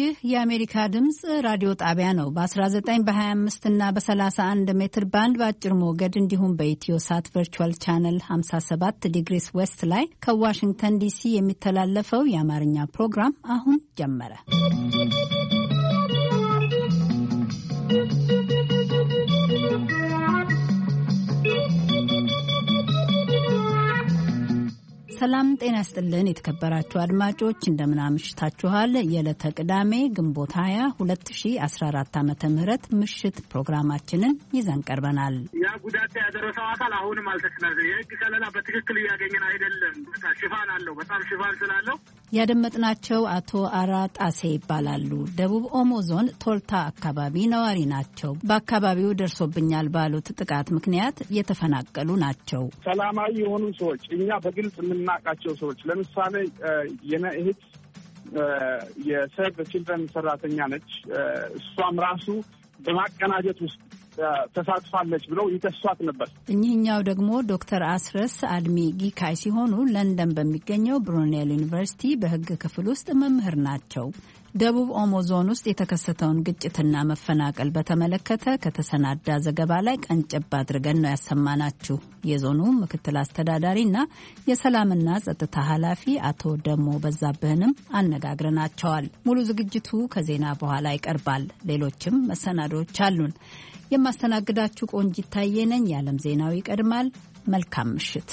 ይህ የአሜሪካ ድምጽ ራዲዮ ጣቢያ ነው። በ19 በ25 እና በ31 ሜትር ባንድ በአጭር ሞገድ እንዲሁም በኢትዮ ሳት ቨርቹዋል ቻነል 57 ዲግሪስ ዌስት ላይ ከዋሽንግተን ዲሲ የሚተላለፈው የአማርኛ ፕሮግራም አሁን ጀመረ። ሰላም ጤና ይስጥልን የተከበራችሁ አድማጮች እንደምን አምሽታችኋል። የዕለተ ቅዳሜ ግንቦት 20 2014 ዓመተ ምህረት ምሽት ፕሮግራማችንን ይዘን ቀርበናል። ያ ጉዳት ያደረሰው አካል አሁንም አልተከናዘ የህግ ከለላ በትክክል እያገኘን አይደለም። ሽፋን አለው፣ በጣም ሽፋን ስላለው ያደመጥናቸው አቶ አራ ጣሴ ይባላሉ። ደቡብ ኦሞ ዞን ቶልታ አካባቢ ነዋሪ ናቸው። በአካባቢው ደርሶብኛል ባሉት ጥቃት ምክንያት የተፈናቀሉ ናቸው። ሰላማዊ የሆኑ ሰዎች እኛ በግልጽ የምናውቃቸው ሰዎች ለምሳሌ የኔ እህት የሴቭ ዘ ቺልድረን ሰራተኛ ነች። እሷም ራሱ በማቀናጀት ውስጥ ተሳትፋለች ብለው ይከሷት ነበር። እኚህኛው ደግሞ ዶክተር አስረስ አድሚ ጊካይ ሲሆኑ ለንደን በሚገኘው ብሩኔል ዩኒቨርሲቲ በሕግ ክፍል ውስጥ መምህር ናቸው። ደቡብ ኦሞ ዞን ውስጥ የተከሰተውን ግጭትና መፈናቀል በተመለከተ ከተሰናዳ ዘገባ ላይ ቀንጨብ አድርገን ነው ያሰማናችሁ። የዞኑ ምክትል አስተዳዳሪና የሰላምና ጸጥታ ኃላፊ አቶ ደሞ በዛብህንም አነጋግረናቸዋል። ሙሉ ዝግጅቱ ከዜና በኋላ ይቀርባል። ሌሎችም መሰናዶዎች አሉን። የማስተናግዳችሁ ቆንጂት ታዬ ነኝ። የዓለም ዜናው ይቀድማል። መልካም ምሽት።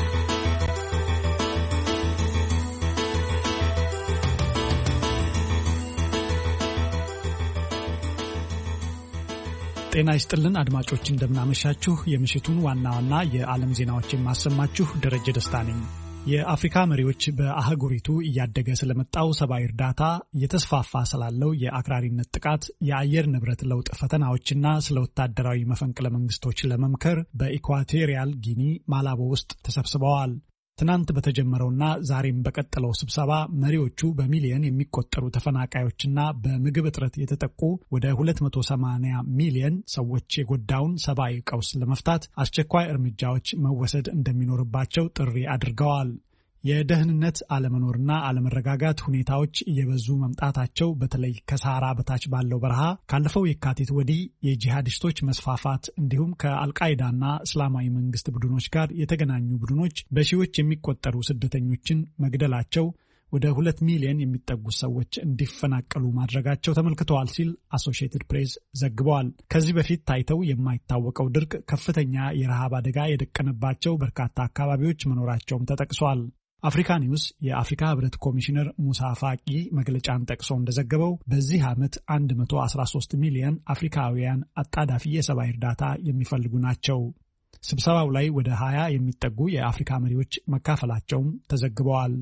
ጤና ይስጥልን አድማጮች እንደምናመሻችሁ። የምሽቱን ዋና ዋና የዓለም ዜናዎች የማሰማችሁ ደረጀ ደስታ ነኝ። የአፍሪካ መሪዎች በአህጉሪቱ እያደገ ስለመጣው ሰብአዊ እርዳታ፣ እየተስፋፋ ስላለው የአክራሪነት ጥቃት፣ የአየር ንብረት ለውጥ ፈተናዎችና ስለ ወታደራዊ መፈንቅለ መንግስቶች ለመምከር በኢኳቶሪያል ጊኒ ማላቦ ውስጥ ተሰብስበዋል። ትናንት በተጀመረውና ዛሬም በቀጠለው ስብሰባ መሪዎቹ በሚሊዮን የሚቆጠሩ ተፈናቃዮችና በምግብ እጥረት የተጠቁ ወደ 280 ሚሊዮን ሰዎች የጎዳውን ሰብአዊ ቀውስ ለመፍታት አስቸኳይ እርምጃዎች መወሰድ እንደሚኖርባቸው ጥሪ አድርገዋል። የደህንነት አለመኖርና አለመረጋጋት ሁኔታዎች እየበዙ መምጣታቸው በተለይ ከሳህራ በታች ባለው በረሃ ካለፈው የካቲት ወዲህ የጂሃዲስቶች መስፋፋት እንዲሁም ከአልቃይዳና እስላማዊ መንግስት ቡድኖች ጋር የተገናኙ ቡድኖች በሺዎች የሚቆጠሩ ስደተኞችን መግደላቸው ወደ 2 ሚሊዮን የሚጠጉ ሰዎች እንዲፈናቀሉ ማድረጋቸው ተመልክተዋል ሲል አሶሺየትድ ፕሬስ ዘግበዋል። ከዚህ በፊት ታይተው የማይታወቀው ድርቅ ከፍተኛ የረሃብ አደጋ የደቀነባቸው በርካታ አካባቢዎች መኖራቸውም ተጠቅሷል። አፍሪካ ኒውስ የአፍሪካ ህብረት ኮሚሽነር ሙሳ ፋቂ መግለጫን ጠቅሶ እንደዘገበው በዚህ ዓመት 113 ሚሊዮን አፍሪካውያን አጣዳፊ የሰብአዊ እርዳታ የሚፈልጉ ናቸው። ስብሰባው ላይ ወደ 20 የሚጠጉ የአፍሪካ መሪዎች መካፈላቸውም ተዘግበዋል።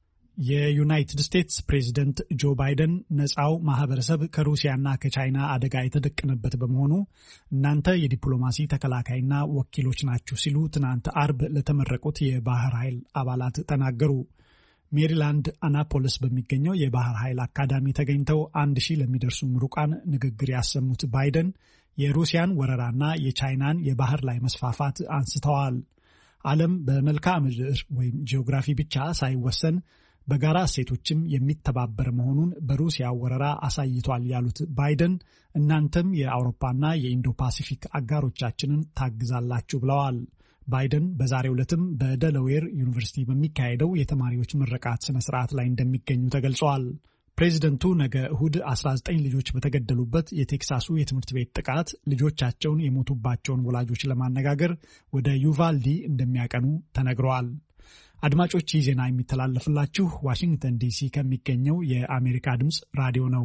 የዩናይትድ ስቴትስ ፕሬዝደንት ጆ ባይደን ነፃው ማህበረሰብ ከሩሲያና ከቻይና አደጋ የተደቀነበት በመሆኑ እናንተ የዲፕሎማሲ ተከላካይና ወኪሎች ናችሁ ሲሉ ትናንት አርብ ለተመረቁት የባህር ኃይል አባላት ተናገሩ። ሜሪላንድ አናፖሊስ በሚገኘው የባህር ኃይል አካዳሚ ተገኝተው 1000 ለሚደርሱ ምሩቃን ንግግር ያሰሙት ባይደን የሩሲያን ወረራና የቻይናን የባህር ላይ መስፋፋት አንስተዋል። ዓለም በመልክዓ ምድር ወይም ጂኦግራፊ ብቻ ሳይወሰን በጋራ እሴቶችም የሚተባበር መሆኑን በሩሲያ ወረራ አሳይቷል ያሉት ባይደን እናንተም የአውሮፓና የኢንዶ ፓሲፊክ አጋሮቻችንን ታግዛላችሁ ብለዋል። ባይደን በዛሬው ዕለትም በደለዌር ዩኒቨርሲቲ በሚካሄደው የተማሪዎች ምረቃት ስነ ስርዓት ላይ እንደሚገኙ ተገልጿል። ፕሬዚደንቱ ነገ እሁድ 19 ልጆች በተገደሉበት የቴክሳሱ የትምህርት ቤት ጥቃት ልጆቻቸውን የሞቱባቸውን ወላጆች ለማነጋገር ወደ ዩቫልዲ እንደሚያቀኑ ተነግረዋል። አድማጮች ይህ ዜና የሚተላለፍላችሁ ዋሽንግተን ዲሲ ከሚገኘው የአሜሪካ ድምፅ ራዲዮ ነው።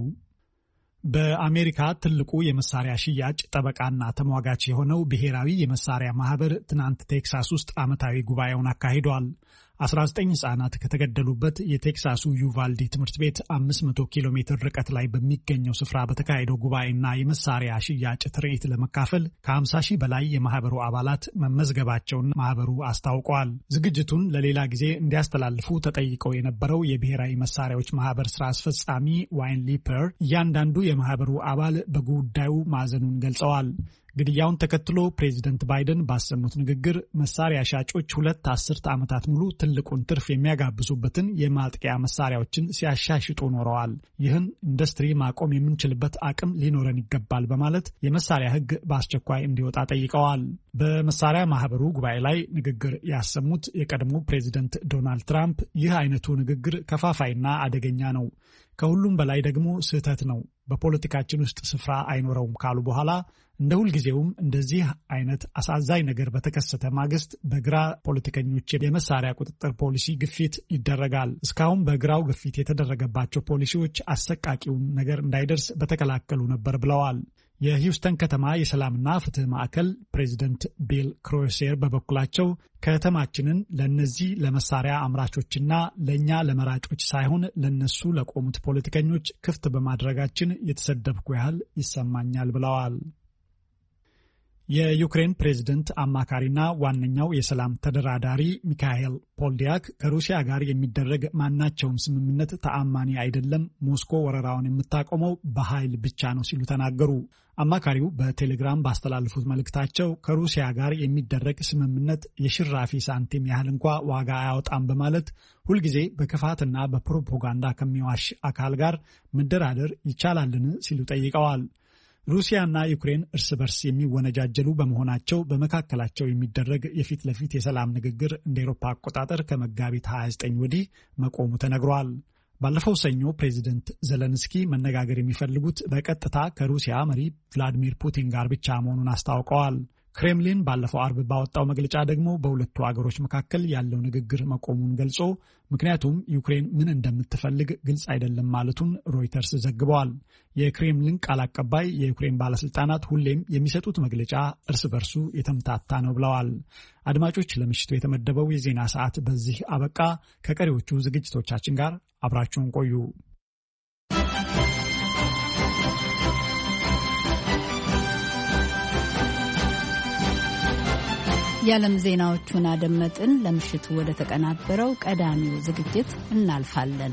በአሜሪካ ትልቁ የመሳሪያ ሽያጭ ጠበቃና ተሟጋች የሆነው ብሔራዊ የመሳሪያ ማህበር ትናንት ቴክሳስ ውስጥ ዓመታዊ ጉባኤውን አካሂዷል። 19 ህጻናት ከተገደሉበት የቴክሳሱ ዩቫልዲ ትምህርት ቤት 500 ኪሎ ሜትር ርቀት ላይ በሚገኘው ስፍራ በተካሄደው ጉባኤና የመሳሪያ ሽያጭ ትርኢት ለመካፈል ከ50 ሺህ በላይ የማህበሩ አባላት መመዝገባቸውን ማህበሩ አስታውቋል። ዝግጅቱን ለሌላ ጊዜ እንዲያስተላልፉ ተጠይቀው የነበረው የብሔራዊ መሳሪያዎች ማህበር ስራ አስፈጻሚ ዋይን ሊፐር እያንዳንዱ የማህበሩ አባል በጉዳዩ ማዘኑን ገልጸዋል። ግድያውን ተከትሎ ፕሬዚደንት ባይደን ባሰሙት ንግግር መሳሪያ ሻጮች 2 አስርት ዓመታት ሙሉ ትልቁን ትርፍ የሚያጋብሱበትን የማጥቂያ መሳሪያዎችን ሲያሻሽጡ ኖረዋል። ይህን ኢንዱስትሪ ማቆም የምንችልበት አቅም ሊኖረን ይገባል በማለት የመሳሪያ ሕግ በአስቸኳይ እንዲወጣ ጠይቀዋል። በመሳሪያ ማህበሩ ጉባኤ ላይ ንግግር ያሰሙት የቀድሞ ፕሬዚደንት ዶናልድ ትራምፕ ይህ አይነቱ ንግግር ከፋፋይና አደገኛ ነው፣ ከሁሉም በላይ ደግሞ ስህተት ነው፣ በፖለቲካችን ውስጥ ስፍራ አይኖረውም ካሉ በኋላ እንደ ሁልጊዜውም እንደዚህ አይነት አሳዛኝ ነገር በተከሰተ ማግስት በግራ ፖለቲከኞች የመሳሪያ ቁጥጥር ፖሊሲ ግፊት ይደረጋል። እስካሁን በግራው ግፊት የተደረገባቸው ፖሊሲዎች አሰቃቂውን ነገር እንዳይደርስ በተከላከሉ ነበር ብለዋል። የሂውስተን ከተማ የሰላምና ፍትህ ማዕከል ፕሬዚደንት ቢል ክሮሴር በበኩላቸው ከተማችንን ለነዚህ ለመሳሪያ አምራቾችና ለኛ ለመራጮች ሳይሆን ለነሱ ለቆሙት ፖለቲከኞች ክፍት በማድረጋችን የተሰደብኩ ያህል ይሰማኛል ብለዋል። የዩክሬን ፕሬዝደንት አማካሪና ዋነኛው የሰላም ተደራዳሪ ሚካኤል ፖልዲያክ ከሩሲያ ጋር የሚደረግ ማናቸውም ስምምነት ተአማኒ አይደለም፣ ሞስኮ ወረራውን የምታቆመው በኃይል ብቻ ነው ሲሉ ተናገሩ። አማካሪው በቴሌግራም ባስተላለፉት መልእክታቸው ከሩሲያ ጋር የሚደረግ ስምምነት የሽራፊ ሳንቲም ያህል እንኳ ዋጋ አያወጣም በማለት ሁልጊዜ በክፋትና በፕሮፓጋንዳ ከሚዋሽ አካል ጋር መደራደር ይቻላልን ሲሉ ጠይቀዋል። ሩሲያና ዩክሬን እርስ በርስ የሚወነጃጀሉ በመሆናቸው በመካከላቸው የሚደረግ የፊት ለፊት የሰላም ንግግር እንደ አውሮፓ አቆጣጠር ከመጋቢት 29 ወዲህ መቆሙ ተነግሯል። ባለፈው ሰኞ ፕሬዚደንት ዘለንስኪ መነጋገር የሚፈልጉት በቀጥታ ከሩሲያ መሪ ቭላዲሚር ፑቲን ጋር ብቻ መሆኑን አስታውቀዋል። ክሬምሊን ባለፈው አርብ ባወጣው መግለጫ ደግሞ በሁለቱ አገሮች መካከል ያለው ንግግር መቆሙን ገልጾ ምክንያቱም ዩክሬን ምን እንደምትፈልግ ግልጽ አይደለም ማለቱን ሮይተርስ ዘግበዋል። የክሬምሊን ቃል አቀባይ የዩክሬን ባለስልጣናት ሁሌም የሚሰጡት መግለጫ እርስ በርሱ የተምታታ ነው ብለዋል። አድማጮች፣ ለምሽቱ የተመደበው የዜና ሰዓት በዚህ አበቃ። ከቀሪዎቹ ዝግጅቶቻችን ጋር አብራችሁን ቆዩ። የዓለም ዜናዎቹን አደመጥን። ለምሽቱ ወደ ተቀናበረው ቀዳሚው ዝግጅት እናልፋለን።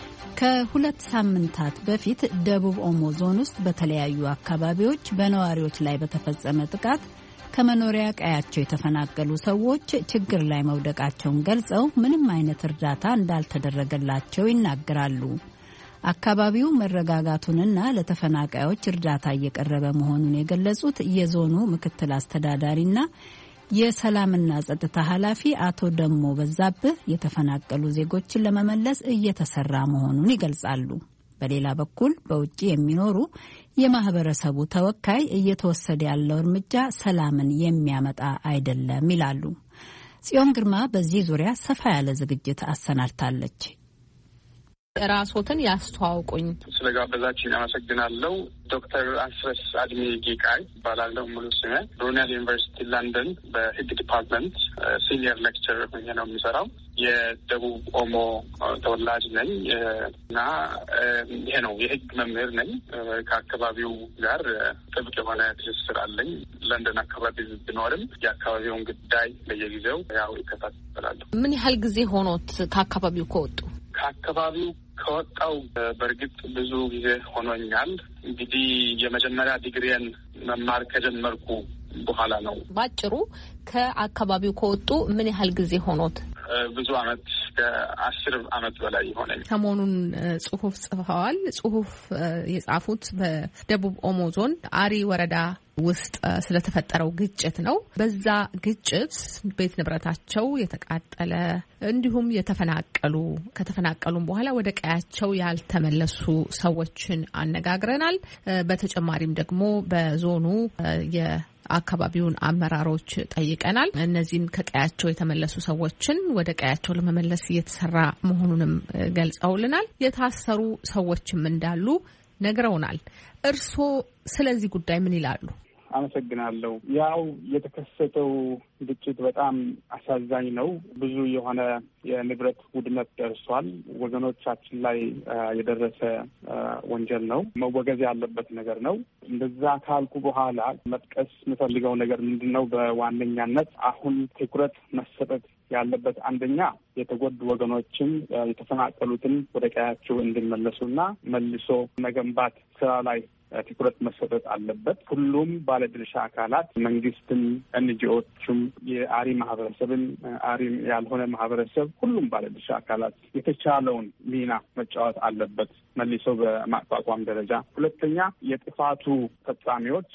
ከ2 ሳምንታት በፊት ደቡብ ኦሞ ዞን ውስጥ በተለያዩ አካባቢዎች በነዋሪዎች ላይ በተፈጸመ ጥቃት ከመኖሪያ ቀያቸው የተፈናቀሉ ሰዎች ችግር ላይ መውደቃቸውን ገልጸው ምንም አይነት እርዳታ እንዳልተደረገላቸው ይናገራሉ። አካባቢው መረጋጋቱንና ለተፈናቃዮች እርዳታ እየቀረበ መሆኑን የገለጹት የዞኑ ምክትል አስተዳዳሪና የሰላምና ጸጥታ ኃላፊ አቶ ደሞ በዛብህ የተፈናቀሉ ዜጎችን ለመመለስ እየተሰራ መሆኑን ይገልጻሉ። በሌላ በኩል በውጭ የሚኖሩ የማህበረሰቡ ተወካይ እየተወሰደ ያለው እርምጃ ሰላምን የሚያመጣ አይደለም ይላሉ። ጽዮን ግርማ በዚህ ዙሪያ ሰፋ ያለ ዝግጅት አሰናድታለች። ራስዎትን ያስተዋውቁኝ። ስለጋበዛችሁኝ አመሰግናለሁ። ዶክተር አስረስ አድሜ ጊቃይ እባላለሁ። ሙሉ ስሜ ብሩኔል ዩኒቨርሲቲ ለንደን በህግ ዲፓርትመንት ሲኒየር ሌክቸር ሆኜ ነው የሚሰራው። የደቡብ ኦሞ ተወላጅ ነኝ እና ይሄ ነው የህግ መምህር ነኝ። ከአካባቢው ጋር ጥብቅ የሆነ ትስስር አለኝ። ለንደን አካባቢ ብኖርም የአካባቢውን ጉዳይ በየጊዜው ያው ይከታተላለሁ። ምን ያህል ጊዜ ሆኖት ከአካባቢው ከወጡ? ከአካባቢው ከወጣው በእርግጥ ብዙ ጊዜ ሆኖኛል። እንግዲህ የመጀመሪያ ዲግሪን መማር ከጀመርኩ በኋላ ነው። ባጭሩ ከአካባቢው ከወጡ ምን ያህል ጊዜ ሆኖት? ብዙ አመት፣ ከ10 አመት በላይ ሆነኝ። ሰሞኑን ጽሁፍ ጽፈዋል። ጽሁፍ የጻፉት በደቡብ ኦሞ ዞን አሪ ወረዳ ውስጥ ስለተፈጠረው ግጭት ነው። በዛ ግጭት ቤት ንብረታቸው የተቃጠለ እንዲሁም ከተፈናቀሉም በኋላ ወደ ቀያቸው ያልተመለሱ ሰዎችን አነጋግረናል። በተጨማሪም ደግሞ በዞኑ የአካባቢውን አመራሮች ጠይቀናል። እነዚህን ከቀያቸው የተመለሱ ሰዎችን ወደ ቀያቸው ለመመለስ እየተሰራ መሆኑንም ገልጸውልናል። የታሰሩ ሰዎችም እንዳሉ ነግረውናል። እርስዎ ስለዚህ ጉዳይ ምን ይላሉ? አመሰግናለሁ። ያው የተከሰተው ግጭት በጣም አሳዛኝ ነው። ብዙ የሆነ የንብረት ውድመት ደርሷል። ወገኖቻችን ላይ የደረሰ ወንጀል ነው። መወገዝ ያለበት ነገር ነው። እንደዛ ካልኩ በኋላ መጥቀስ የምፈልገው ነገር ምንድን ነው? በዋነኛነት አሁን ትኩረት መሰጠት ያለበት አንደኛ የተጎዱ ወገኖችን የተፈናቀሉትን ወደ ቀያቸው እንዲመለሱና መልሶ መገንባት ስራ ላይ ትኩረት መሰጠት አለበት። ሁሉም ባለድርሻ አካላት መንግስትም፣ ኤንጂኦዎችም፣ የአሪ ማህበረሰብን፣ አሪ ያልሆነ ማህበረሰብ፣ ሁሉም ባለድርሻ አካላት የተቻለውን ሚና መጫወት አለበት መልሰው በማቋቋም ደረጃ። ሁለተኛ የጥፋቱ ፈጻሚዎች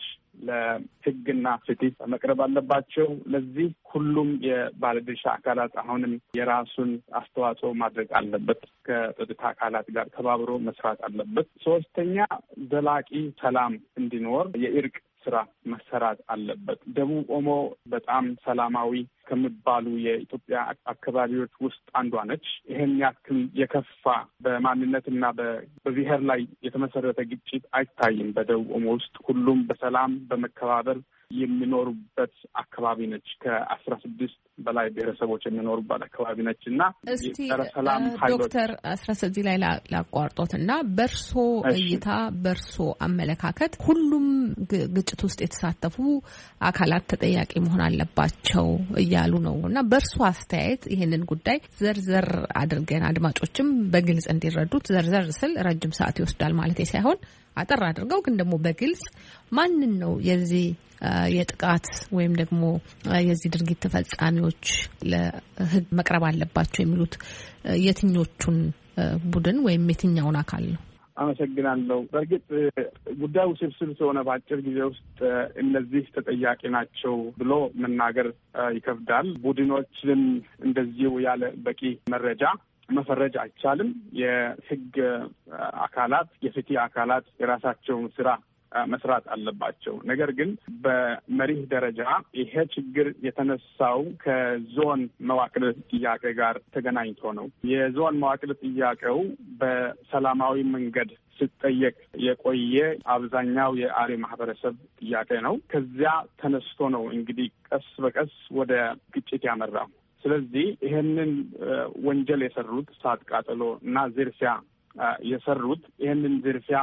ለሕግና ፍትህ መቅረብ አለባቸው። ለዚህ ሁሉም የባለድርሻ አካላት አሁንም የራሱን አስተዋጽኦ ማድረግ አለበት። ከጸጥታ አካላት ጋር ተባብሮ መስራት አለበት። ሶስተኛ ዘላቂ ሰላም እንዲኖር የእርቅ ስራ መሰራት አለበት። ደቡብ ኦሞ በጣም ሰላማዊ ከሚባሉ የኢትዮጵያ አካባቢዎች ውስጥ አንዷ ነች። ይህን ያክል የከፋ በማንነትና በብሔር ላይ የተመሰረተ ግጭት አይታይም። በደቡብ ኦሞ ውስጥ ሁሉም በሰላም በመከባበር የሚኖሩበት አካባቢ ነች። ከ16 በላይ ብሔረሰቦች የሚኖሩበት አካባቢ ነች እና ሰላም ዶክተር አስረስ እዚህ ላይ ላቋርጦትና በርሶ እይታ በርሶ አመለካከት ሁሉም ግጭት ውስጥ የተሳተፉ አካላት ተጠያቂ መሆን አለባቸው እያሉ ነው እና በርሶ አስተያየት ይህንን ጉዳይ ዘርዘር አድርገን አድማጮችም በግልጽ እንዲረዱት፣ ዘርዘር ስል ረጅም ሰዓት ይወስዳል ማለት ሳይሆን አጠር አድርገው ግን ደግሞ በግልጽ ማንን ነው የዚህ የጥቃት ወይም ደግሞ የዚህ ድርጊት ተፈጻሚዎች ለሕግ መቅረብ አለባቸው የሚሉት የትኞቹን ቡድን ወይም የትኛውን አካል ነው? አመሰግናለሁ። በእርግጥ ጉዳዩ ስብስብ ስለሆነ በአጭር ጊዜ ውስጥ እነዚህ ተጠያቂ ናቸው ብሎ መናገር ይከብዳል። ቡድኖችን እንደዚሁ ያለ በቂ መረጃ መፈረጅ አይቻልም። የህግ አካላት፣ የፍትህ አካላት የራሳቸውን ስራ መስራት አለባቸው። ነገር ግን በመሪህ ደረጃ ይሄ ችግር የተነሳው ከዞን መዋቅር ጥያቄ ጋር ተገናኝቶ ነው። የዞን መዋቅር ጥያቄው በሰላማዊ መንገድ ሲጠየቅ የቆየ አብዛኛው የአሪ ማህበረሰብ ጥያቄ ነው። ከዚያ ተነስቶ ነው እንግዲህ ቀስ በቀስ ወደ ግጭት ያመራው። ስለዚህ ይሄንን ወንጀል የሰሩት እሳት ቃጠሎ እና ዝርፊያ የሰሩት ይሄንን ዝርፊያ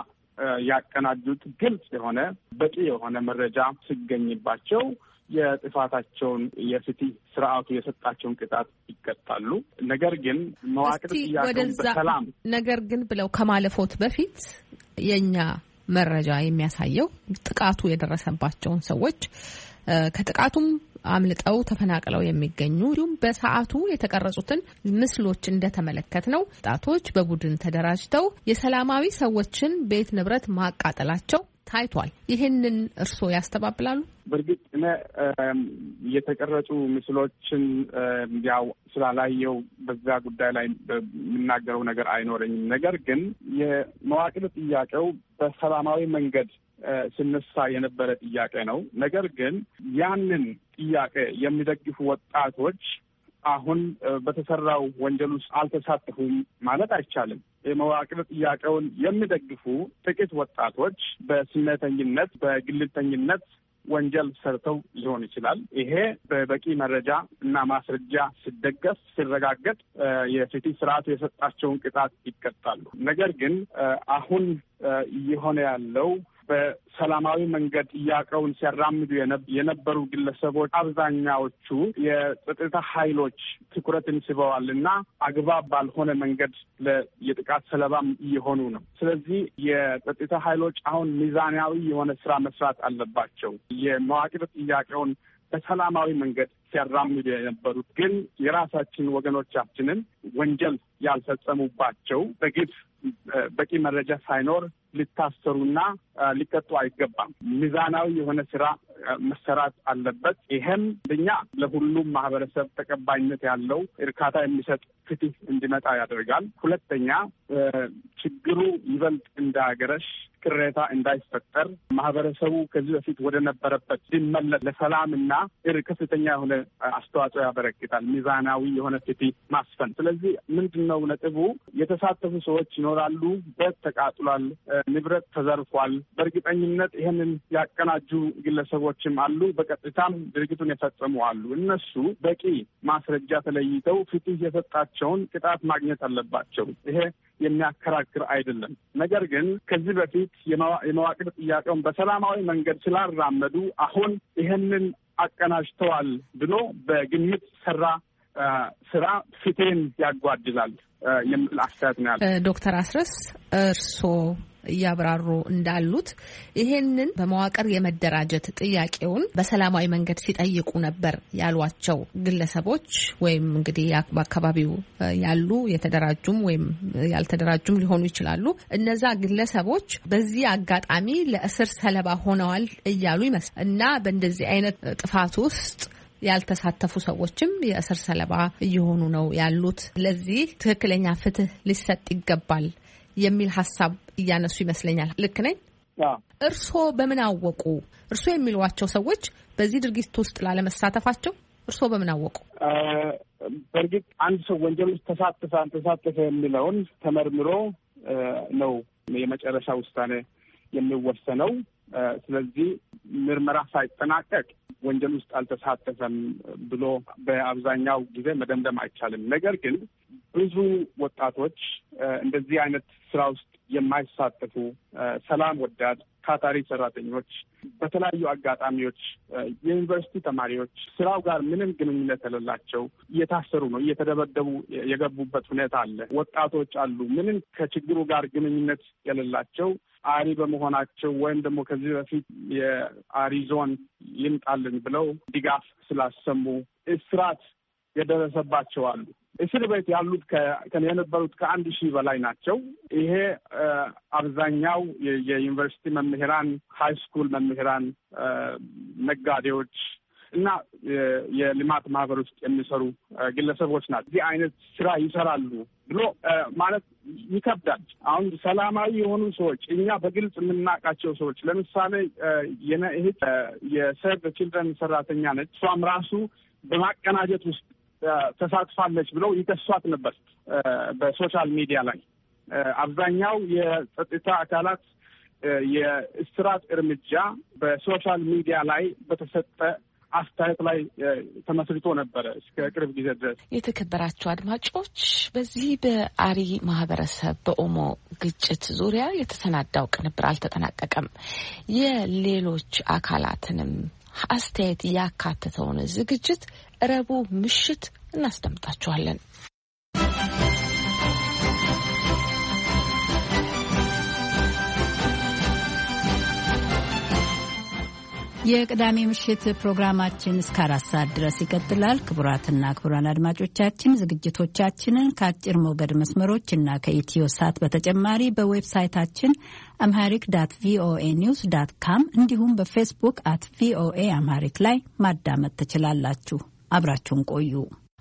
ያቀናጁት ግልጽ የሆነ በቂ የሆነ መረጃ ሲገኝባቸው የጥፋታቸውን የፍትህ ስርዓቱ የሰጣቸውን ቅጣት ይቀጣሉ። ነገር ግን መዋቅር ጥያቄው በሰላም ነገር ግን ብለው ከማለፎት በፊት የኛ መረጃ የሚያሳየው ጥቃቱ የደረሰባቸውን ሰዎች ከጥቃቱም አምልጠው ተፈናቅለው የሚገኙ እንዲሁም በሰዓቱ የተቀረጹትን ምስሎች እንደተመለከት ነው ወጣቶች በቡድን ተደራጅተው የሰላማዊ ሰዎችን ቤት ንብረት ማቃጠላቸው ታይቷል። ይህንን እርስዎ ያስተባብላሉ? በእርግጥ እኔ የተቀረጹ ምስሎችን ያው ስላላየው በዛ ጉዳይ ላይ የምናገረው ነገር አይኖረኝም። ነገር ግን የመዋቅር ጥያቄው በሰላማዊ መንገድ ስነሳ የነበረ ጥያቄ ነው። ነገር ግን ያንን ጥያቄ የሚደግፉ ወጣቶች አሁን በተሰራው ወንጀል ውስጥ አልተሳተፉም ማለት አይቻልም። የመዋቅር ጥያቄውን የሚደግፉ ጥቂት ወጣቶች በስሜተኝነት፣ በግልተኝነት ወንጀል ሰርተው ሊሆን ይችላል። ይሄ በበቂ መረጃ እና ማስረጃ ሲደገፍ ሲረጋገጥ የፍትህ ስርዓቱ የሰጣቸውን ቅጣት ይቀጣሉ። ነገር ግን አሁን እየሆነ ያለው በሰላማዊ መንገድ ጥያቄውን ሲያራምዱ የነበሩ ግለሰቦች አብዛኛዎቹ የጸጥታ ኃይሎች ትኩረትን ስበዋል እና አግባብ ባልሆነ መንገድ የጥቃት ሰለባም እየሆኑ ነው። ስለዚህ የጸጥታ ኃይሎች አሁን ሚዛናዊ የሆነ ስራ መስራት አለባቸው። የመዋቅር ጥያቄውን በሰላማዊ መንገድ ሲያራምዱ የነበሩት ግን የራሳችን ወገኖቻችንን ወንጀል ያልፈጸሙባቸው በግፍ በቂ መረጃ ሳይኖር ሊታሰሩና ሊቀጡ አይገባም። ሚዛናዊ የሆነ ስራ መሰራት አለበት። ይሄም አንደኛ ለሁሉም ማህበረሰብ ተቀባይነት ያለው እርካታ የሚሰጥ ፍትህ እንዲመጣ ያደርጋል። ሁለተኛ ችግሩ ይበልጥ እንዳያገረሽ፣ ቅሬታ እንዳይፈጠር ማህበረሰቡ ከዚህ በፊት ወደ ነበረበት ሲመለስ ለሰላምና ከፍተኛ የሆነ አስተዋጽኦ ያበረክታል። ሚዛናዊ የሆነ ፍትህ ማስፈን። ስለዚህ ምንድን ነው ነጥቡ? የተሳተፉ ሰዎች ይኖራሉ። ቤት ተቃጥሏል፣ ንብረት ተዘርፏል። በእርግጠኝነት ይህንን ያቀናጁ ግለሰቦችም አሉ። በቀጥታም ድርጊቱን የፈጸሙ አሉ። እነሱ በቂ ማስረጃ ተለይተው ፍትህ የሰጣቸውን ቅጣት ማግኘት አለባቸው። ይሄ የሚያከራክር አይደለም። ነገር ግን ከዚህ በፊት የመዋቅር ጥያቄውን በሰላማዊ መንገድ ስላራመዱ አሁን ይህንን አቀናጅተዋል ብሎ በግምት ሰራ ስራ ፊቴን ያጓድላል የሚል አስተያየት ነው ያለው ዶክተር አስረስ እርስዎ እያብራሩ እንዳሉት ይሄንን በመዋቅር የመደራጀት ጥያቄውን በሰላማዊ መንገድ ሲጠይቁ ነበር ያሏቸው ግለሰቦች ወይም እንግዲህ በአካባቢው ያሉ የተደራጁም ወይም ያልተደራጁም ሊሆኑ ይችላሉ። እነዛ ግለሰቦች በዚህ አጋጣሚ ለእስር ሰለባ ሆነዋል እያሉ ይመስላል እና በእንደዚህ አይነት ጥፋት ውስጥ ያልተሳተፉ ሰዎችም የእስር ሰለባ እየሆኑ ነው ያሉት። ለዚህ ትክክለኛ ፍትህ ሊሰጥ ይገባል የሚል ሀሳብ እያነሱ ይመስለኛል። ልክ ነኝ? እርስዎ በምን አወቁ? እርስዎ የሚሏቸው ሰዎች በዚህ ድርጊት ውስጥ ላለመሳተፋቸው እርስዎ በምን አወቁ? በእርግጥ አንድ ሰው ወንጀል ውስጥ ተሳተፈ የሚለውን ተመርምሮ ነው የመጨረሻ ውሳኔ የሚወሰነው። ስለዚህ ምርመራ ሳይጠናቀቅ ወንጀል ውስጥ አልተሳተፈም ብሎ በአብዛኛው ጊዜ መደምደም አይቻልም። ነገር ግን ብዙ ወጣቶች እንደዚህ አይነት ስራ ውስጥ የማይሳተፉ ሰላም ወዳድ ታታሪ ሰራተኞች በተለያዩ አጋጣሚዎች የዩኒቨርሲቲ ተማሪዎች ስራው ጋር ምንም ግንኙነት የሌላቸው እየታሰሩ ነው፣ እየተደበደቡ የገቡበት ሁኔታ አለ። ወጣቶች አሉ ምንም ከችግሩ ጋር ግንኙነት የሌላቸው አሪ በመሆናቸው ወይም ደግሞ ከዚህ በፊት የአሪ ዞን ይምጣልን ብለው ድጋፍ ስላሰሙ እስራት የደረሰባቸው አሉ። እስር ቤት ያሉት የነበሩት ከ1000 በላይ ናቸው። ይሄ አብዛኛው የዩኒቨርሲቲ መምህራን፣ ሃይ ስኩል መምህራን፣ ነጋዴዎች እና የልማት ማህበር ውስጥ የሚሰሩ ግለሰቦች ናቸው። እዚህ አይነት ስራ ይሰራሉ ብሎ ማለት ይከብዳል። አሁን ሰላማዊ የሆኑ ሰዎች እኛ በግልጽ የምናውቃቸው ሰዎች ለምሳሌ የኔ እህት የሴቭ ዘ ቺልድረን ሰራተኛ ነች። እሷም ራሱ በማቀናጀት ውስጥ ተሳትፋለች ብለው ይከሷት ነበር በሶሻል ሚዲያ ላይ። አብዛኛው የጸጥታ አካላት የእስራት እርምጃ በሶሻል ሚዲያ ላይ በተሰጠ አስተያየት ላይ ተመስርቶ ነበረ እስከ ቅርብ ጊዜ ድረስ። የተከበራችሁ አድማጮች፣ በዚህ በአሪ ማህበረሰብ በኦሞ ግጭት ዙሪያ የተሰናዳው ቅንብር አልተጠናቀቀም። የሌሎች አካላትንም አስተያየት ያካተተውን ዝግጅት ረቡዕ ምሽት እናስደምጣችኋለን። የቅዳሜ ምሽት ፕሮግራማችን እስከ 4 ሰዓት ድረስ ይቀጥላል። ክቡራትና ክቡራን አድማጮቻችን ዝግጅቶቻችንን ከአጭር ሞገድ መስመሮች እና ከኢትዮ ሳት በተጨማሪ በዌብሳይታችን amharic.voanews.com እንዲሁም በፌስቡክ @voa amharic ላይ ማዳመጥ ትችላላችሁ። አብራችሁን ቆዩ።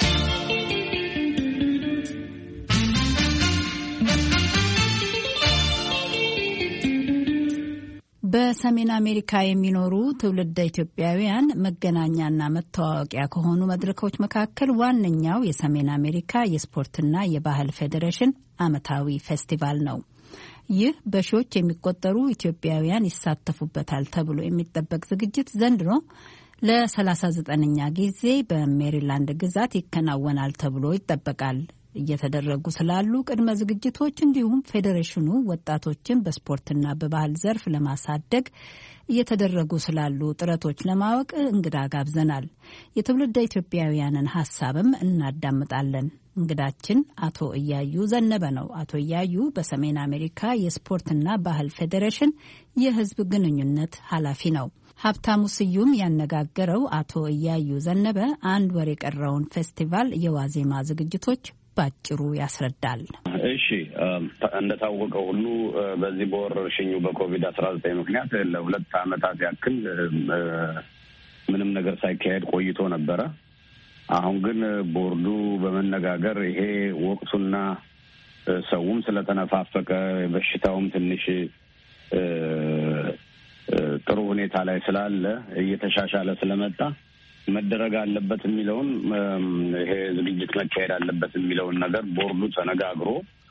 በሰሜን አሜሪካ የሚኖሩ ትውልደ ኢትዮጵያውያን መገናኛና መተዋወቂያ ከሆኑ መድረኮች መካከል ዋነኛው የሰሜን አሜሪካ የስፖርትና የባህል ፌዴሬሽን ዓመታዊ ፌስቲቫል ነው። ይህ በሺዎች የሚቆጠሩ ኢትዮጵያውያን ይሳተፉበታል ተብሎ የሚጠበቅ ዝግጅት ዘንድሮ ለ39ኛ ጊዜ በሜሪላንድ ግዛት ይከናወናል ተብሎ ይጠበቃል። እየተደረጉ ስላሉ ቅድመ ዝግጅቶች እንዲሁም ፌዴሬሽኑ ወጣቶችን በስፖርትና በባህል ዘርፍ ለማሳደግ እየተደረጉ ስላሉ ጥረቶች ለማወቅ እንግዳ ጋብዘናል። የትውልደ ኢትዮጵያውያንን ሀሳብም እናዳምጣለን። እንግዳችን አቶ እያዩ ዘነበ ነው። አቶ እያዩ በሰሜን አሜሪካ የስፖርትና ባህል ፌዴሬሽን የሕዝብ ግንኙነት ኃላፊ ነው። ሀብታሙ ስዩም ያነጋገረው አቶ እያዩ ዘነበ አንድ ወር የቀረውን ፌስቲቫል የዋዜማ ዝግጅቶች ባጭሩ ያስረዳል። እሺ፣ እንደታወቀው ሁሉ በዚህ በወረርሽኙ በኮቪድ-19 ምክንያት ለ2 ዓመታት ያክል ምንም ነገር ሳይካሄድ ቆይቶ ነበረ። አሁን ግን ቦርዱ በመነጋገር ይሄ ወቅቱና ሰውም ስለተነፋፈቀ በሽታውም ትንሽ ጥሩ ሁኔታ ላይ ስላለ እየተሻሻለ ስለመጣ መደረግ አለበት የሚለውን ይሄ ዝግጅት መካሄድ አለበት የሚለውን ነገር ቦርዱ ተነጋግሮ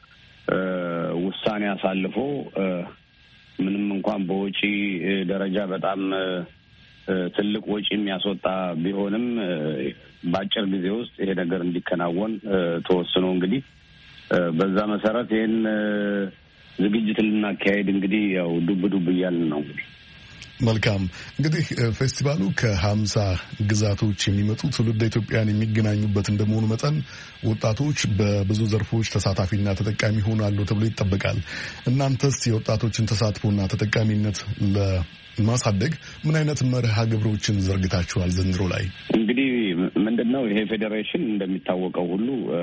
ውሳኔ አሳልፎ ምንም እንኳን በወጪ ደረጃ በጣም ትልቅ ወጪ የሚያስወጣ ቢሆንም በአጭር ጊዜ ውስጥ ይሄ ነገር እንዲከናወን ተወስኖ እንግዲህ በዛ መሰረት ይሄን ዝግጅት ልናካሄድ እንግዲህ ያው ዱብ እያልን ነው። እንግዲህ መልካም እንግዲህ ፌስቲቫሉ ከ50 ግዛቶች የሚመጡ ትውልደ ኢትዮጵያን የሚገናኙበት እንደመሆኑ መጠን ወጣቶች በብዙ ዘርፎች ተሳታፊና ተጠቃሚ ይሆናሉ ተብሎ ይጠበቃል። እናንተስ የወጣቶችን ተሳትፎና ተጠቃሚነት ለማሳደግ ምን አይነት መርሃ ግብሮችን ዘርግታችኋል? ዘንድሮ ላይ እንግዲህ ምንድነው ይሄ ፌዴሬሽን እንደሚታወቀው ሁሉ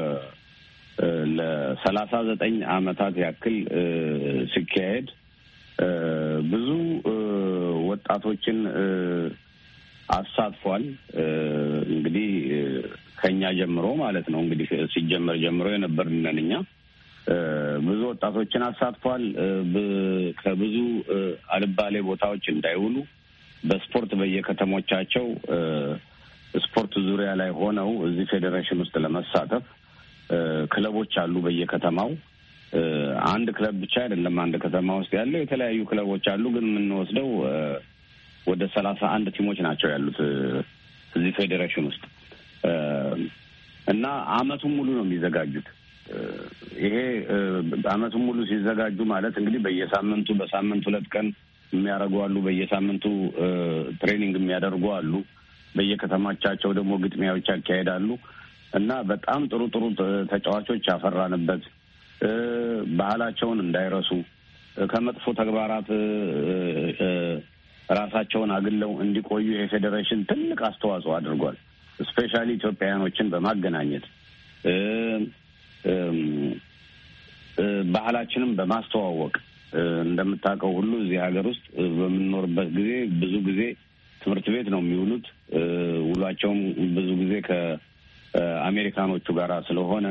ለ39 ዓመታት ያክል ሲካሄድ ብዙ ወጣቶችን አሳትፏል። እንግዲህ ከኛ ጀምሮ ማለት ነው እንግዲህ ሲጀመር ጀምሮ የነበርነን እኛ ብዙ ወጣቶችን አሳትፏል። ከብዙ አልባሌ ቦታዎች እንዳይውሉ በስፖርት በየከተሞቻቸው ስፖርት ዙሪያ ላይ ሆነው እዚህ ፌዴሬሽን ውስጥ ለመሳተፍ ክለቦች አሉ በየከተማው። አንድ ክለብ ብቻ አይደለም አንድ ከተማ ውስጥ ያለው የተለያዩ ክለቦች አሉ። ግን የምንወስደው ወደ 31 ቲሞች ናቸው ያሉት እዚህ ፌዴሬሽን ውስጥ እና አመቱን ሙሉ ነው የሚዘጋጁት። ይሄ አመቱን ሙሉ ሲዘጋጁ ማለት እንግዲህ በየሳምንቱ በሳምንት 2 ቀን የሚያደርጉ አሉ። በየሳምንቱ ትሬኒንግ የሚያደርጉ አሉ። በየከተማቻቸው ደግሞ ግጥሚያዎች ያካሄዳሉ እና በጣም ጥሩ ተጫዋቾች ያፈራንበት ባህላቸውን እንዳይረሱ ከመጥፎ ተግባራት ራሳቸውን አግለው እንዲቆዩ የፌዴሬሽን ትልቅ አስተዋጽኦ አድርጓል። ስፔሻሊ ኢትዮጵያውያኖችን በማገናኘት ባህላችንን በማስተዋወቅ እንደምታውቀው ሁሉ እዚህ ሀገር ውስጥ በምንኖርበት ጊዜ ብዙ ጊዜ ትምህርት ቤት ነው የሚውሉት። ውሏቸውም ብዙ ጊዜ ከአሜሪካኖቹ ጋር ስለሆነ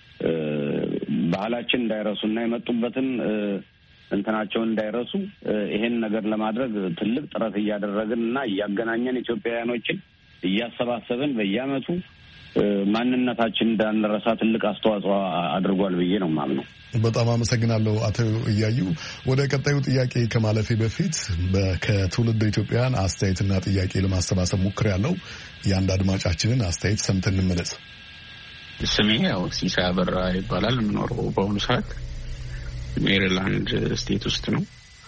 ባህላችን እንዳይረሱና የመጡበትን እንትናቸውን እንዳይረሱ ይሄን ነገር ለማድረግ ትልቅ ጥረት እያደረግን እና እያገናኘን ኢትዮጵያውያኖችን እያሰባሰብን በየዓመቱ ማንነታችን እንዳንረሳ ትልቅ አስተዋጽኦ አድርጓል ብዬ ነው የማምነው። በጣም አመሰግናለሁ አቶ እያዩ። ወደ ቀጣዩ ጥያቄ ከማለፌ በፊት ከትውልድ ኢትዮጵያውያን አስተያየትና ጥያቄ ለማሰባሰብ ሞክሬያለሁ። የአንድ አድማጫችንን አስተያየት ሰምተን እንመለስ። ስሜ ያው ሲሳይ አበራ ይባላል። የምኖረው በአሁኑ ሰዓት ሜሪላንድ ስቴት ውስጥ ነው።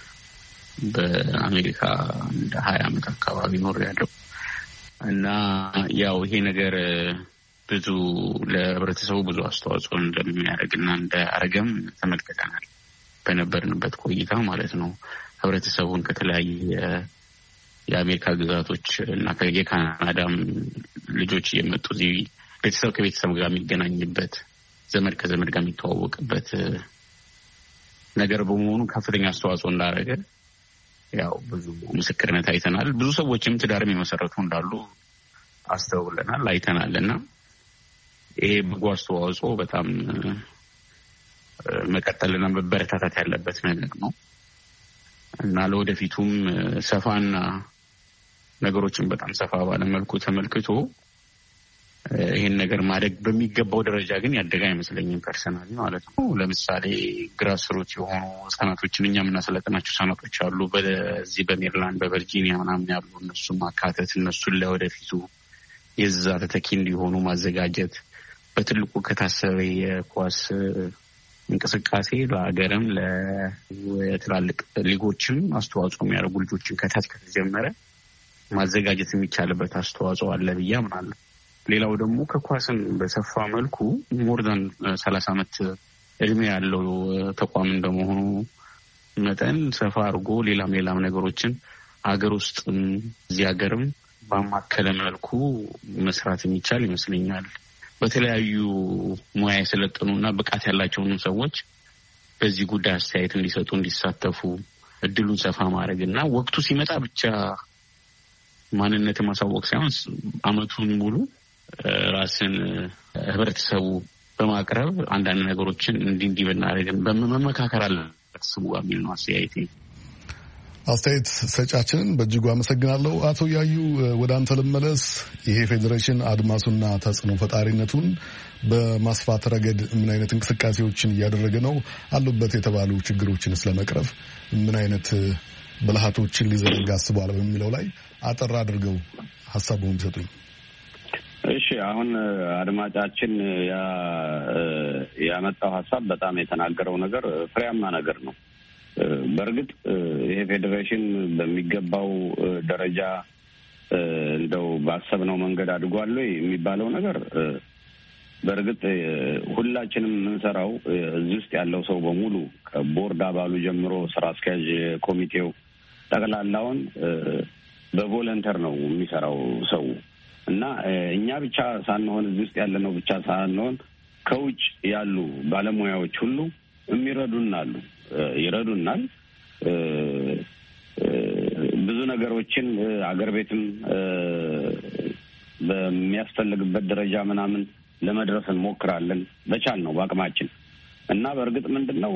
በአሜሪካ እንደ 20 ዓመት አካባቢ ኖሬያለሁ እና ያው ይሄ ነገር ብዙ ለህብረተሰቡ ብዙ አስተዋጽኦ እንደሚያደርግና እንዳያደርግም ተመልክተናል በነበርንበት ቆይታ ማለት ነው። ህብረተሰቡን ከተለያየ የአሜሪካ ግዛቶች እና የካናዳም ልጆች እየመጡ እዚህ ቤተሰብ ከቤተሰብ ጋር የሚገናኝበት ዘመድ ከዘመድ ጋር የሚተዋወቅበት ነገር በመሆኑ ከፍተኛ አስተዋጽኦ እንዳደረገ ያው ብዙ ምስክርነት አይተናል። ብዙ ሰዎችም ትዳርም የመሰረቱ እንዳሉ አስተውለናል፣ አይተናልና ይሄ በጎ አስተዋጽኦ በጣም መቀጠልና መበረታታት ያለበት ነገር ነው እና ለወደፊቱም ሰፋና ነገሮችን በጣም ሰፋ ባለ መልኩ ተመልክቶ ይሄን ነገር ማድረግ በሚገባው ደረጃ ግን ያደገ አይመስለኝም ፐርሰናሊ ማለት ነው። ለምሳሌ ግራስሩት የሆኑ ህጻናቶችን እኛ የምናሰለጥናቸው ህጻናቶች አሉ በዚህ በሜሪላንድ በቨርጂኒያ ምናምን ያሉ እነሱን ማካተት እነሱን ለወደፊቱ የዛ ተተኪ እንዲሆኑ ማዘጋጀት በትልቁ ከታሰበ የኳስ እንቅስቃሴ ለሀገርም ለትላልቅ ሊጎችም አስተዋጽኦ የሚያደርጉ ልጆችን ከታች ከተጀመረ ማዘጋጀት የሚቻልበት አስተዋጽኦ አለ ብዬ አምናለሁ። ሌላው ደግሞ ከኳስን በሰፋ መልኩ ሞርዳን 30 ዓመት እድሜ ያለው ተቋም እንደመሆኑ መጠን ሰፋ አድርጎ ሌላም ነገሮችን ሀገር ውስጥ እዚህ ሀገርም በማከለ መልኩ መስራት የሚቻል ይመስለኛል። በተለያዩ ሙያ የሰለጠኑና ብቃት ያላቸውን ሰዎች በዚህ ጉዳይ አስተያየት እንዲሰጡ እንዲሳተፉ እድሉን ሰፋ ማድረግና ወቅቱ ሲመጣ ብቻ ማንነትን ማሳወቅ ሳይሆን አመቱን ራስን ህብረተሰቡ በማቅረብ አንዳንድ ነገሮችን እንዲህ ብናደርግን በመመካከር አለበት ስሙ የሚል ነው አስተያየቴ። አስተያየት ሰጫችንን በእጅጉ አመሰግናለሁ። አቶ ያዩ ወደ አንተ ልመለስ። ይሄ ፌዴሬሽን አድማሱና ተጽዕኖ ፈጣሪነቱን በማስፋት ረገድ ምን አይነት እንቅስቃሴዎችን እያደረገ ነው? አሉበት የተባሉ ችግሮችን ስለመቅረፍ ምን አይነት ብልሃቶችን ሊዘረጋ አስቧል በሚለው ላይ አጠር አድርገው ሀሳቡን ቢሰጡኝ። እሺ፣ አሁን አድማጫችን ያመጣው ሀሳብ በጣም የተናገረው ነገር ፍሬያማ ነገር ነው። በእርግጥ ይሄ ፌዴሬሽን በሚገባው ደረጃ እንደው ባሰብነው መንገድ አድጓል የሚባለው ነገር በእርግጥ ሁላችንም የምንሰራው እዚህ ውስጥ ያለው ሰው በሙሉ ከቦርድ አባሉ ጀምሮ ስራ አስኪያጅ ኮሚቴው ጠቅላላውን በቮለንተር ነው የሚሰራው ሰው እና እኛ ብቻ ሳንሆን እዚህ ውስጥ ያለነው ብቻ ሳንሆን ከውጭ ያሉ ባለሙያዎች ሁሉ ይረዱናል። ብዙ ነገሮችን አገር ቤትም በሚያስፈልግበት ደረጃ ምናምን ለመድረስ እንሞክራለን በቻልነው በአቅማችን እና በእርግጥ ምንድነው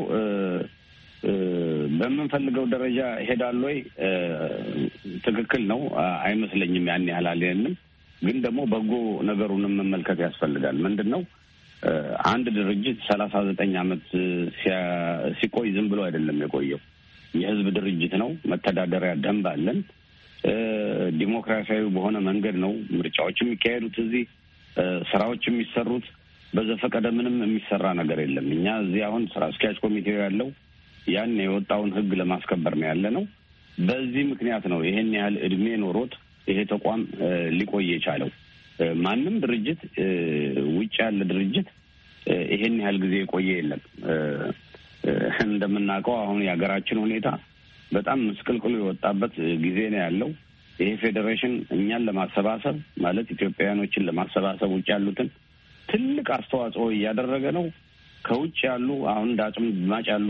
በምንፈልገው ደረጃ ሄዳል ወይ ትክክል ነው አይመስለኝም። ያን ያህል አለንም፣ ግን ደግሞ በጎ ነገሩንም መመልከት ያስፈልጋል። ምንድነው አንድ ድርጅት 39 ዓመት ሲቆይ ዝም ብሎ አይደለም የቆየው። የህዝብ ድርጅት ነው። መተዳደሪያ ደንብ አለን። ዲሞክራሲያዊ በሆነ መንገድ ነው ምርጫዎች የሚካሄዱት። እዚህ ስራዎች የሚሰሩት በዘፈቀደ ምንም የሚሰራ ነገር የለም። እኛ እዚህ አሁን ስራ አስኪያጅ ኮሚቴው ያለው ያን የወጣውን ህግ ለማስከበር ነው ያለ ነው። በዚህ ምክንያት ነው ይሄን ያህል እድሜ ኖሮት ይሄ ተቋም ሊቆይ የቻለው። ማንም ድርጅት ውጭ ያለ ድርጅት ይሄን ያህል ጊዜ የቆየ የለም። እንደምናውቀው አሁን የሀገራችን ሁኔታ በጣም ምስቅልቅሉ የወጣበት ጊዜ ነው ያለው። ይሄ ፌዴሬሽን እኛን ለማሰባሰብ ማለት ኢትዮጵያውያኖችን ለማሰባሰብ ውጭ ያሉትን ትልቅ አስተዋጽኦ እያደረገ ነው። ከውጭ ያሉ አሁን ዳጭም ማጭ ያሉ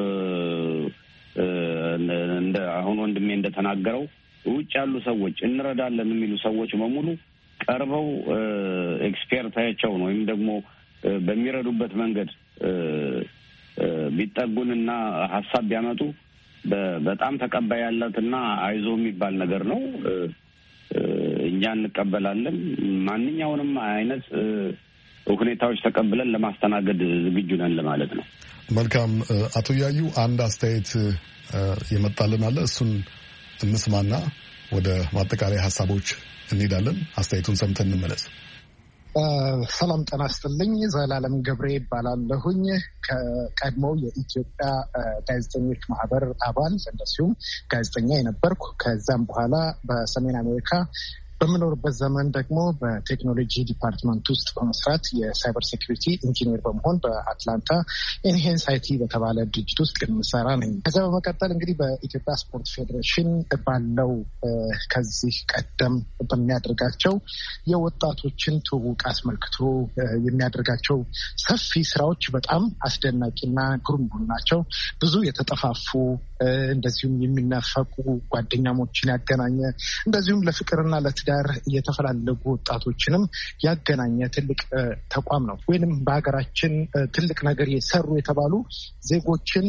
እንደ አሁን ወንድሜ እንደተናገረው ውጭ ያሉ ሰዎች እንረዳለን የሚሉ ሰዎች በሙሉ ቀርበው ኤክስፐርታቸውን ወይም ደግሞ በሚረዱበት መንገድ ቢጠጉንና ሀሳብ ቢያመጡ በጣም ተቀባይ ያላትና አይዞ የሚባል ነገር ነው። እኛ እንቀበላለን። ማንኛውንም አይነት ሁኔታዎች ተቀብለን ለማስተናገድ ዝግጁ ነን ለማለት ነው። መልካም። አቶ ያዩ አንድ አስተያየት የመጣልን አለ። እሱን እንስማና ወደ ማጠቃለያ ሀሳቦች እንሄዳለን። አስተያየቱን ሰምተን እንመለስ። ሰላም ጤና ይስጥልኝ። ዘላለም ገብሬ ይባላለሁኝ። ከቀድሞው የኢትዮጵያ ጋዜጠኞች ማህበር አባል እንደዚሁም ጋዜጠኛ የነበርኩ ከዛም በኋላ በሰሜን አሜሪካ በምኖርበት ዘመን ደግሞ በቴክኖሎጂ ዲፓርትመንት ውስጥ በመስራት የሳይበር ሴኩሪቲ ኢንጂኒየር በመሆን በአትላንታ ኢንሄንስ አይቲ በተባለ ድርጅት ውስጥ የምሰራ ነኝ። ከዚያ በመቀጠል እንግዲህ በኢትዮጵያ ስፖርት ፌዴሬሽን ባለው ከዚህ ቀደም በሚያደርጋቸው የወጣቶችን ትውውቅ አስመልክቶ የሚያደርጋቸው ሰፊ ስራዎች በጣም አስደናቂና ግሩም ናቸው። ብዙ የተጠፋፉ እንደዚሁም የሚናፈቁ ጓደኛሞችን ያገናኘ እንደዚሁም ለፍቅርና ለትዳር የተፈላለጉ ወጣቶችንም ያገናኘ ትልቅ ተቋም ነው። ወይንም በሀገራችን ትልቅ ነገር የሰሩ የተባሉ ዜጎችን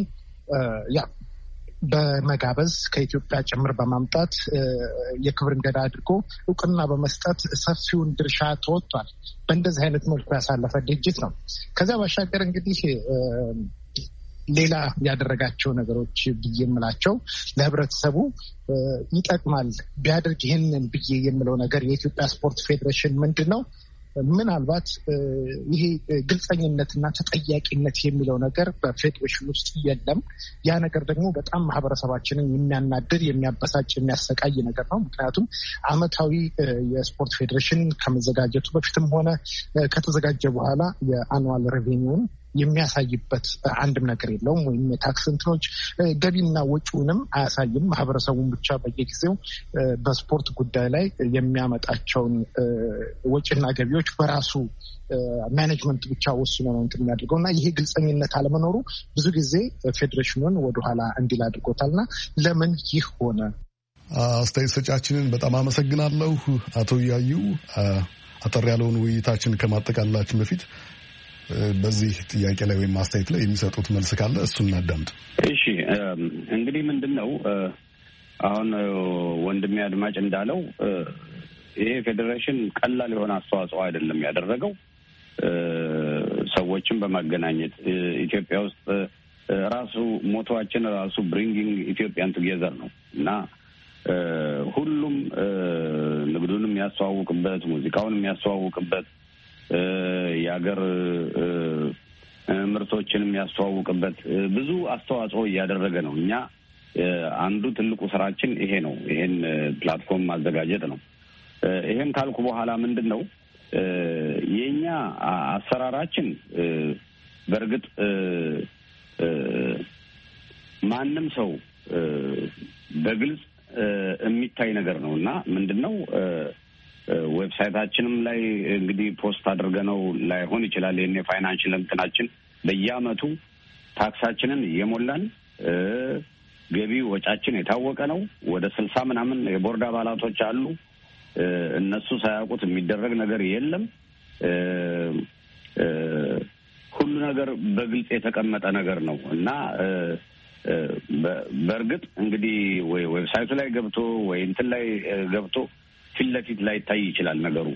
በመጋበዝ ከኢትዮጵያ ጭምር በማምጣት የክብር እንግዳ አድርጎ እውቅና በመስጠት ሰፊውን ድርሻ ተወጥቷል። በእንደዚህ አይነት መልኩ ያሳለፈ ድርጅት ነው። ከዚያ ባሻገር እንግዲህ ሌላ ያደረጋቸው ነገሮች ብዬ የምላቸው ለህብረተሰቡ ይጠቅማል ቢያደርግ ይህንን ብዬ የምለው ነገር የኢትዮጵያ ስፖርት ፌዴሬሽን ምንድን ነው? ምናልባት ይሄ ግልጸኝነትና ተጠያቂነት የሚለው ነገር በፌዴሬሽን ውስጥ የለም። ያ ነገር ደግሞ በጣም ማህበረሰባችንን የሚያናድድ፣ የሚያበሳጭ፣ የሚያሰቃይ ነገር ነው። ምክንያቱም ዓመታዊ የስፖርት ፌዴሬሽን ከመዘጋጀቱ በፊትም ሆነ ከተዘጋጀ በኋላ የአኑዋል ሬቬኒውን የሚያሳይበት አንድም ነገር የለውም። ወይም የታክስ እንትኖች ገቢና ወጪውንም አያሳይም። ማህበረሰቡን ብቻ በየጊዜው በስፖርት ጉዳይ ላይ የሚያመጣቸውን ወጪና ገቢዎች በራሱ ማኔጅመንት ብቻ ወስኖ ነው እንትን የሚያደርገው እና ይሄ ግልጸኝነት አለመኖሩ ብዙ ጊዜ ፌዴሬሽኑን ወደኋላ እንዲል አድርጎታልና ለምን ይህ ሆነ? አስተያየት ሰጫችንን በጣም አመሰግናለሁ። አቶ ያዩ አጠር ያለውን ውይይታችን ከማጠቃለላችን በፊት በዚህ ጥያቄ ላይ ወይም አስተያየት ላይ የሚሰጡት መልስ ካለ እሱን እናዳምጥ። እሺ፣ እንግዲህ ምንድን ነው አሁን ወንድሜ አድማጭ እንዳለው ይሄ ፌዴሬሽን ቀላል የሆነ አስተዋጽኦ አይደለም ያደረገው። ሰዎችን በማገናኘት ኢትዮጵያ ውስጥ ራሱ ሞቶዋችን ራሱ ብሪንጊንግ ኢትዮጵያን ቱጌዘር ነው እና ሁሉም ንግዱን የሚያስተዋውቅበት፣ ሙዚቃውን የሚያስተዋውቅበት፣ የሀገር ምርቶችን የሚያስተዋውቅበት ብዙ አስተዋጽኦ እያደረገ ነው። እኛ አንዱ ትልቁ ስራችን ይሄ ነው። ይሄን ፕላትፎርም ማዘጋጀት ነው። ይሄን ካልኩ በኋላ ምንድነው የኛ አሰራራችን በእርግጥ ማንም ሰው በግልጽ የሚታይ ነገር ነውና ምንድነው ዌብሳይታችንም ላይ እንግዲህ ፖስት አድርገነው ላይሆን ይችላል። የኔ ፋይናንሻል እንትናችን በየአመቱ ታክሳችንን እየሞላን ገቢ ወጫችን የታወቀ ነው። ወደ 60 ምናምን የቦርድ አባላቶች አሉ። እነሱ ሳያውቁት የሚደረግ ነገር የለም። ሁሉ ነገር በግልጽ የተቀመጠ ነገር ነው እና በእርግጥ እንግዲህ ወይ ዌብሳይቱ ላይ ገብቶ ወይ እንትን ላይ ገብቶ ፊት ለፊት ላይ ታይ ይችላል ነገሩ።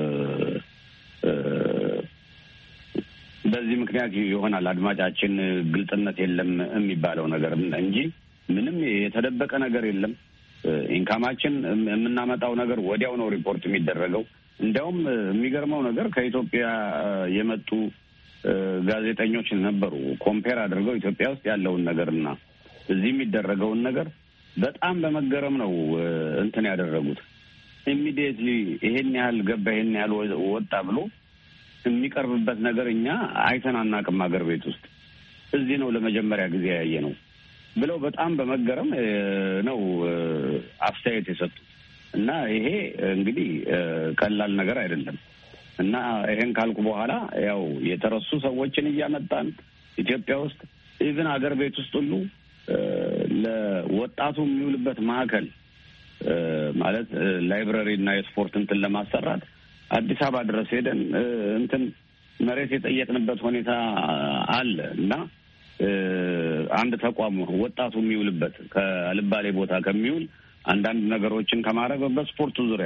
በዚህ ምክንያት ይሆናል አድማጫችን ግልጽነት የለም የሚባለው ነገር እንጂ ምንም የተደበቀ ነገር የለም። ኢንካማችን የምናመጣው ነገር ወዲያው ነው ሪፖርት የሚደረገው። እንዲያውም የሚገርመው ነገር ከኢትዮጵያ የመጡ ጋዜጠኞች ነበሩ። ኮምፔር አድርገው ኢትዮጵያ ውስጥ ያለውን ነገርና እዚህ የሚደረገውን ነገር በጣም በመገረም ነው እንትን ያደረጉት። ኢሚዲየትሊ ይሄን ያህል ገባ ይሄን ያህል ወጣ ብሎ የሚቀርብበት ነገር እኛ አይተን አናውቅም ሀገር ቤት ውስጥ። እዚህ ነው ለመጀመሪያ ጊዜ ያየ ነው ብለው በጣም በመገረም ነው አስተያየት የሰጡት። እና ይሄ እንግዲህ ቀላል ነገር አይደለም። እና ይሄን ካልኩ በኋላ ያው የተረሱ ሰዎችን እያመጣን ኢትዮጵያ ውስጥ ኢቭን ሀገር ቤት ውስጥ ሁሉ ለወጣቱ የሚውልበት ማዕከል ማለት ላይብረሪ እና የስፖርት እንትን ለማሰራት አዲስ አበባ ድረስ ሄደን እንትን መሬት የጠየቅንበት ሁኔታ አለ። እና አንድ ተቋም ወጣቱ የሚውልበት ከልባሌ ቦታ ከሚውል አንዳንድ ነገሮችን ከማድረግ በስፖርቱ ዙሪያ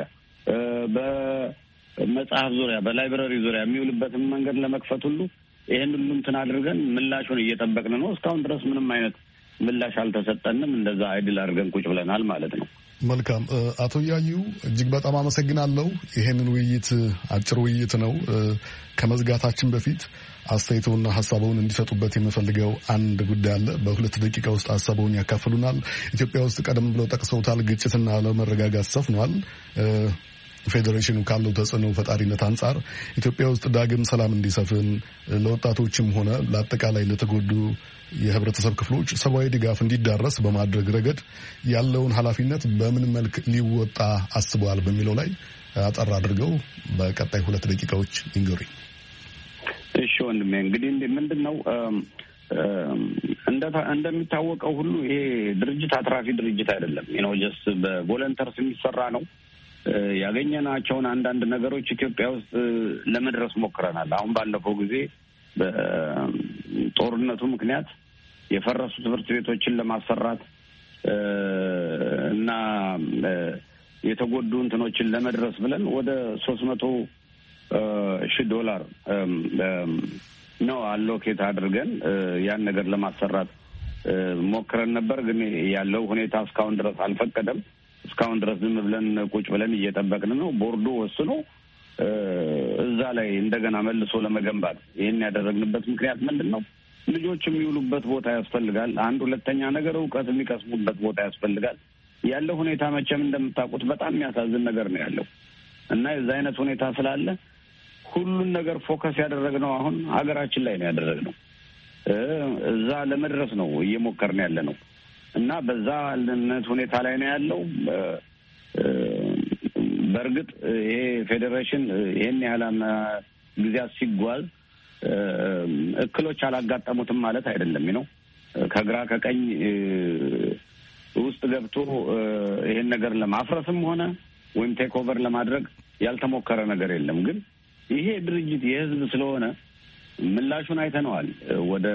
በመጽሐፍ ዙሪያ በላይብረሪ ዙሪያ የሚውልበትን መንገድ ለመክፈት ሁሉ ይሄን ሁሉ እንትን አድርገን ምላሹን እየጠበቅን ነው። እስካሁን ድረስ ምንም አይነት ምላሽ አልተሰጠንም። እንደዛ አይድል አድርገን ቁጭ ብለናል ማለት ነው። መልካም አቶ ያዩ እጅግ በጣም አመሰግናለሁ። ይሄንን ውይይት አጭር ውይይት ነው። ከመዝጋታችን በፊት አስተያየቶና ሀሳቡን እንዲሰጡበት የምፈልገው አንድ ጉዳይ አለ። በ2 ደቂቃ ውስጥ ሀሳቡን ያካፍሉናል። ኢትዮጵያ ውስጥ ቀደም ብለው ጠቅሰውታል፣ ግጭትና አለመረጋጋት ሰፍኗል። ፌዴሬሽኑ ካለው ተጽዕኖ ፈጣሪነት አንጻር ኢትዮጵያ ውስጥ ዳግም ሰላም እንዲሰፍን ለወጣቶችም ሆነ ለአጠቃላይ ለተጎዱ የህብረተሰብ ክፍሎች ሰብአዊ ድጋፍ እንዲዳረስ በማድረግ ረገድ ያለውን ኃላፊነት በምን መልክ ሊወጣ አስበዋል በሚለው ላይ አጠር አድርገው በቀጣይ 2 ደቂቃዎች ይንገሩኝ። እሺ ወንድሜ፣ እንግዲህ ምንድን ነው እንደሚታወቀው ሁሉ ይሄ ድርጅት አትራፊ ድርጅት አይደለም። ጀስት በቮለንተርስ የሚሰራ ነው። ያገኘናቸውን አንዳንድ ነገሮች ኢትዮጵያ ውስጥ ለመድረስ ሞክረናል። አሁን ባለፈው ጊዜ በጦርነቱ ምክንያት የፈረሱ ትምህርት ቤቶችን ለማሰራት እና የተጎዱ እንትኖችን ለመድረስ ብለን ወደ $300,000 ነው አሎኬት አድርገን ያን ነገር ለማሰራት ሞክረን ነበር። ግን ያለው ሁኔታ እስካሁን ድረስ አልፈቀደም። እስካሁን ድረስ ዝም ብለን ቁጭ ብለን እየጠበቅን ነው። ቦርዱ ወስኖ እዛ ላይ እንደገና መልሶ ለመገንባት ይህን ያደረግንበት ምክንያት ምንድን ነው? ልጆች የሚውሉበት ቦታ ያስፈልጋል። አንድ ሁለተኛ ነገር እውቀት የሚቀስሙበት ቦታ ያስፈልጋል። ያለው ሁኔታ መቼም እንደምታውቁት በጣም የሚያሳዝን ነገር ነው ያለው እና የዛ አይነት ሁኔታ ስላለ ሁሉን ነገር ፎከስ ያደረግነው አሁን ሀገራችን ላይ ነው ያደረግነው። እዛ ለመድረስ ነው እየሞከርን ያለ ነው እና በዛ አይነት ሁኔታ ላይ ነው ያለው። በእርግጥ ይሄ ፌዴሬሽን ይሄን ያህል ጊዜያት ሲጓዝ እክሎች አላጋጠሙትም ማለት አይደለም ነው። ከግራ ከቀኝ ውስጥ ገብቶ ይሄን ነገር ለማፍረስም ሆነ ወይም ቴክ ኦቨር ለማድረግ ያልተሞከረ ነገር የለም። ግን ይሄ ድርጅት የህዝብ ስለሆነ ምላሹን አይተነዋል። ወደ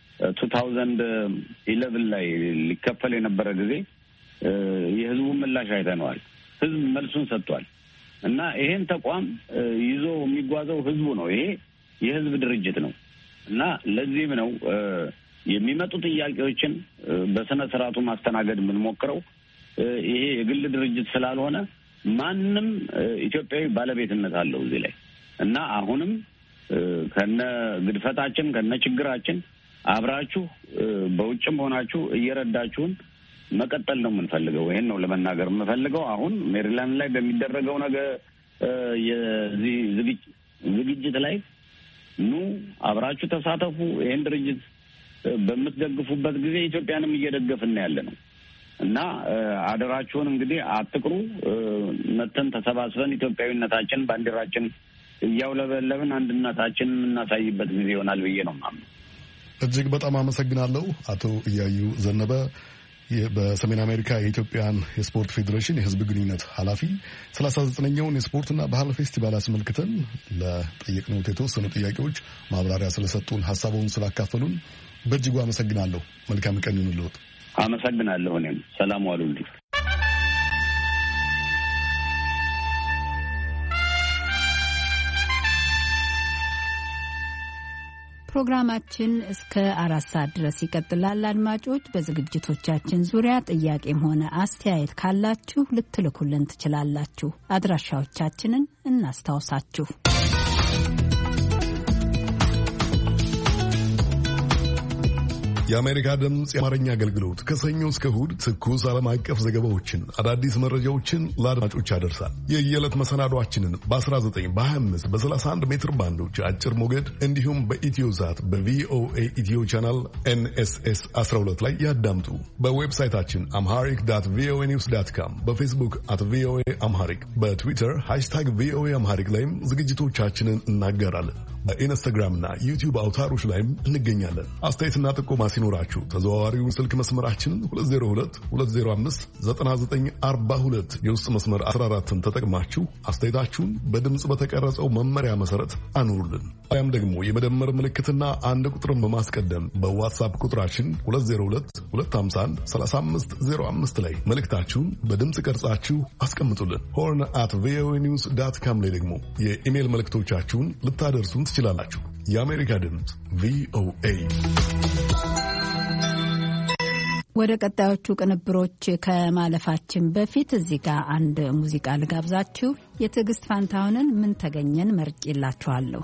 2011 ላይ ሊከፈል የነበረ ጊዜ የህዝቡን ምላሽ አይተነዋል። ህዝብ መልሱን ሰጥቷል እና ይሄን ተቋም ይዞ የሚጓዘው ህዝቡ ነው። ይሄ የህዝብ ድርጅት ነው እና ለዚህም ነው የሚመጡ ጥያቄዎችን በስነ ስርዓቱ ማስተናገድ የምንሞክረው። ይሄ የግል ድርጅት ስላልሆነ ማንም ኢትዮጵያዊ ባለቤትነት አለው እዚህ ላይ እና አሁንም ከነ ግድፈታችን ከነ ችግራችን አብራችሁ በውጭም ሆናችሁ እየረዳችሁን መቀጠል ነው የምንፈልገው። ይሄን ነው ለመናገር የምፈልገው። አሁን ሜሪላንድ ላይ በሚደረገው ነገር የዚህ ዝግጅት ላይ ኑ አብራችሁ ተሳተፉ። ይሄን ድርጅት በምትደግፉበት ጊዜ ኢትዮጵያንም እየደገፍን ያለ ነው እና አደራችሁን እንግዲህ አትቅሩ። መተን ተሰባስበን ኢትዮጵያዊነታችን ባንዲራችን እያውለበለብን አንድነታችንን የምናሳይበት ጊዜ ይሆናል ብዬ ነው የማምነው። እጅግ በጣም አመሰግናለሁ አቶ እያዩ ዘነበ በሰሜን አሜሪካ የኢትዮጵያን የስፖርት ፌዴሬሽን የሕዝብ ግንኙነት ኃላፊ 39ኛውን የስፖርትና ባህል ፌስቲቫል አስመልክተን ለጠየቅነው የተወሰኑ ጥያቄዎች ማብራሪያ ስለሰጡን ሀሳቡን ስላካፈሉን በእጅጉ አመሰግናለሁ። መልካም ቀን ይሁንልዎት። አመሰግናለሁ። እኔም ሰላም ዋሉልኝ። ፕሮግራማችን እስከ 4 ሰዓት ድረስ ይቀጥላል። አድማጮች በዝግጅቶቻችን ዙሪያ ጥያቄም ሆነ አስተያየት ካላችሁ ልትልኩልን ትችላላችሁ። አድራሻዎቻችንን እናስታውሳችሁ። የአሜሪካ ድምፅ የአማርኛ አገልግሎት ከሰኞ እስከ እሁድ ትኩስ ዓለም አቀፍ ዘገባዎችን፣ አዳዲስ መረጃዎችን ለአድማጮች ያደርሳል። የየዕለት መሰናዷችንን በ19 በ25 በ31 ሜትር ባንዶች አጭር ሞገድ እንዲሁም በኢትዮዛት በቪኦኤ ኢትዮ ቻናል NSS 12 ላይ ያዳምጡ። በዌብሳይታችን አምሃሪክ ቪኦኤ ኒውስ .com፣ በፌስቡክ @ቪኦኤ አምሃሪክ፣ በትዊተር #ቪኦኤ አምሃሪክ ላይም ዝግጅቶቻችንን እናገራለን። በኢንስታግራም እና ዩቲዩብ አውታሮች ላይም እንገኛለን። አስተያየትና ጥቆማ ሲኖራችሁ ተዘዋዋሪውን ስልክ መስመራችን 2022059942 የውስጥ መስመር 14ን ተጠቅማችሁ አስተያየታችሁን በድምጽ በተቀረጸው መመሪያ መሰረት አኑሩልን። ያም ደግሞ የመደመር ምልክትና አንድ ቁጥርን በማስቀደም በዋትስአፕ ቁጥራችን 2022513505 ላይ መልእክታችሁን በድምጽ ቀርጻችሁ አስቀምጡልን። horn@voanews.com ላይ ደግሞ የኢሜል መልእክቶቻችሁን ልታደርሱን ትችላላችሁ። የአሜሪካ ድምፅ ቪኦኤ። ወደ ቀጣዮቹ ቅንብሮች ከማለፋችን በፊት እዚህ ጋር አንድ ሙዚቃ ልጋብዛችሁ። የትዕግስት ፋንታሁንን ምን ተገኘን መርጬላችኋለሁ።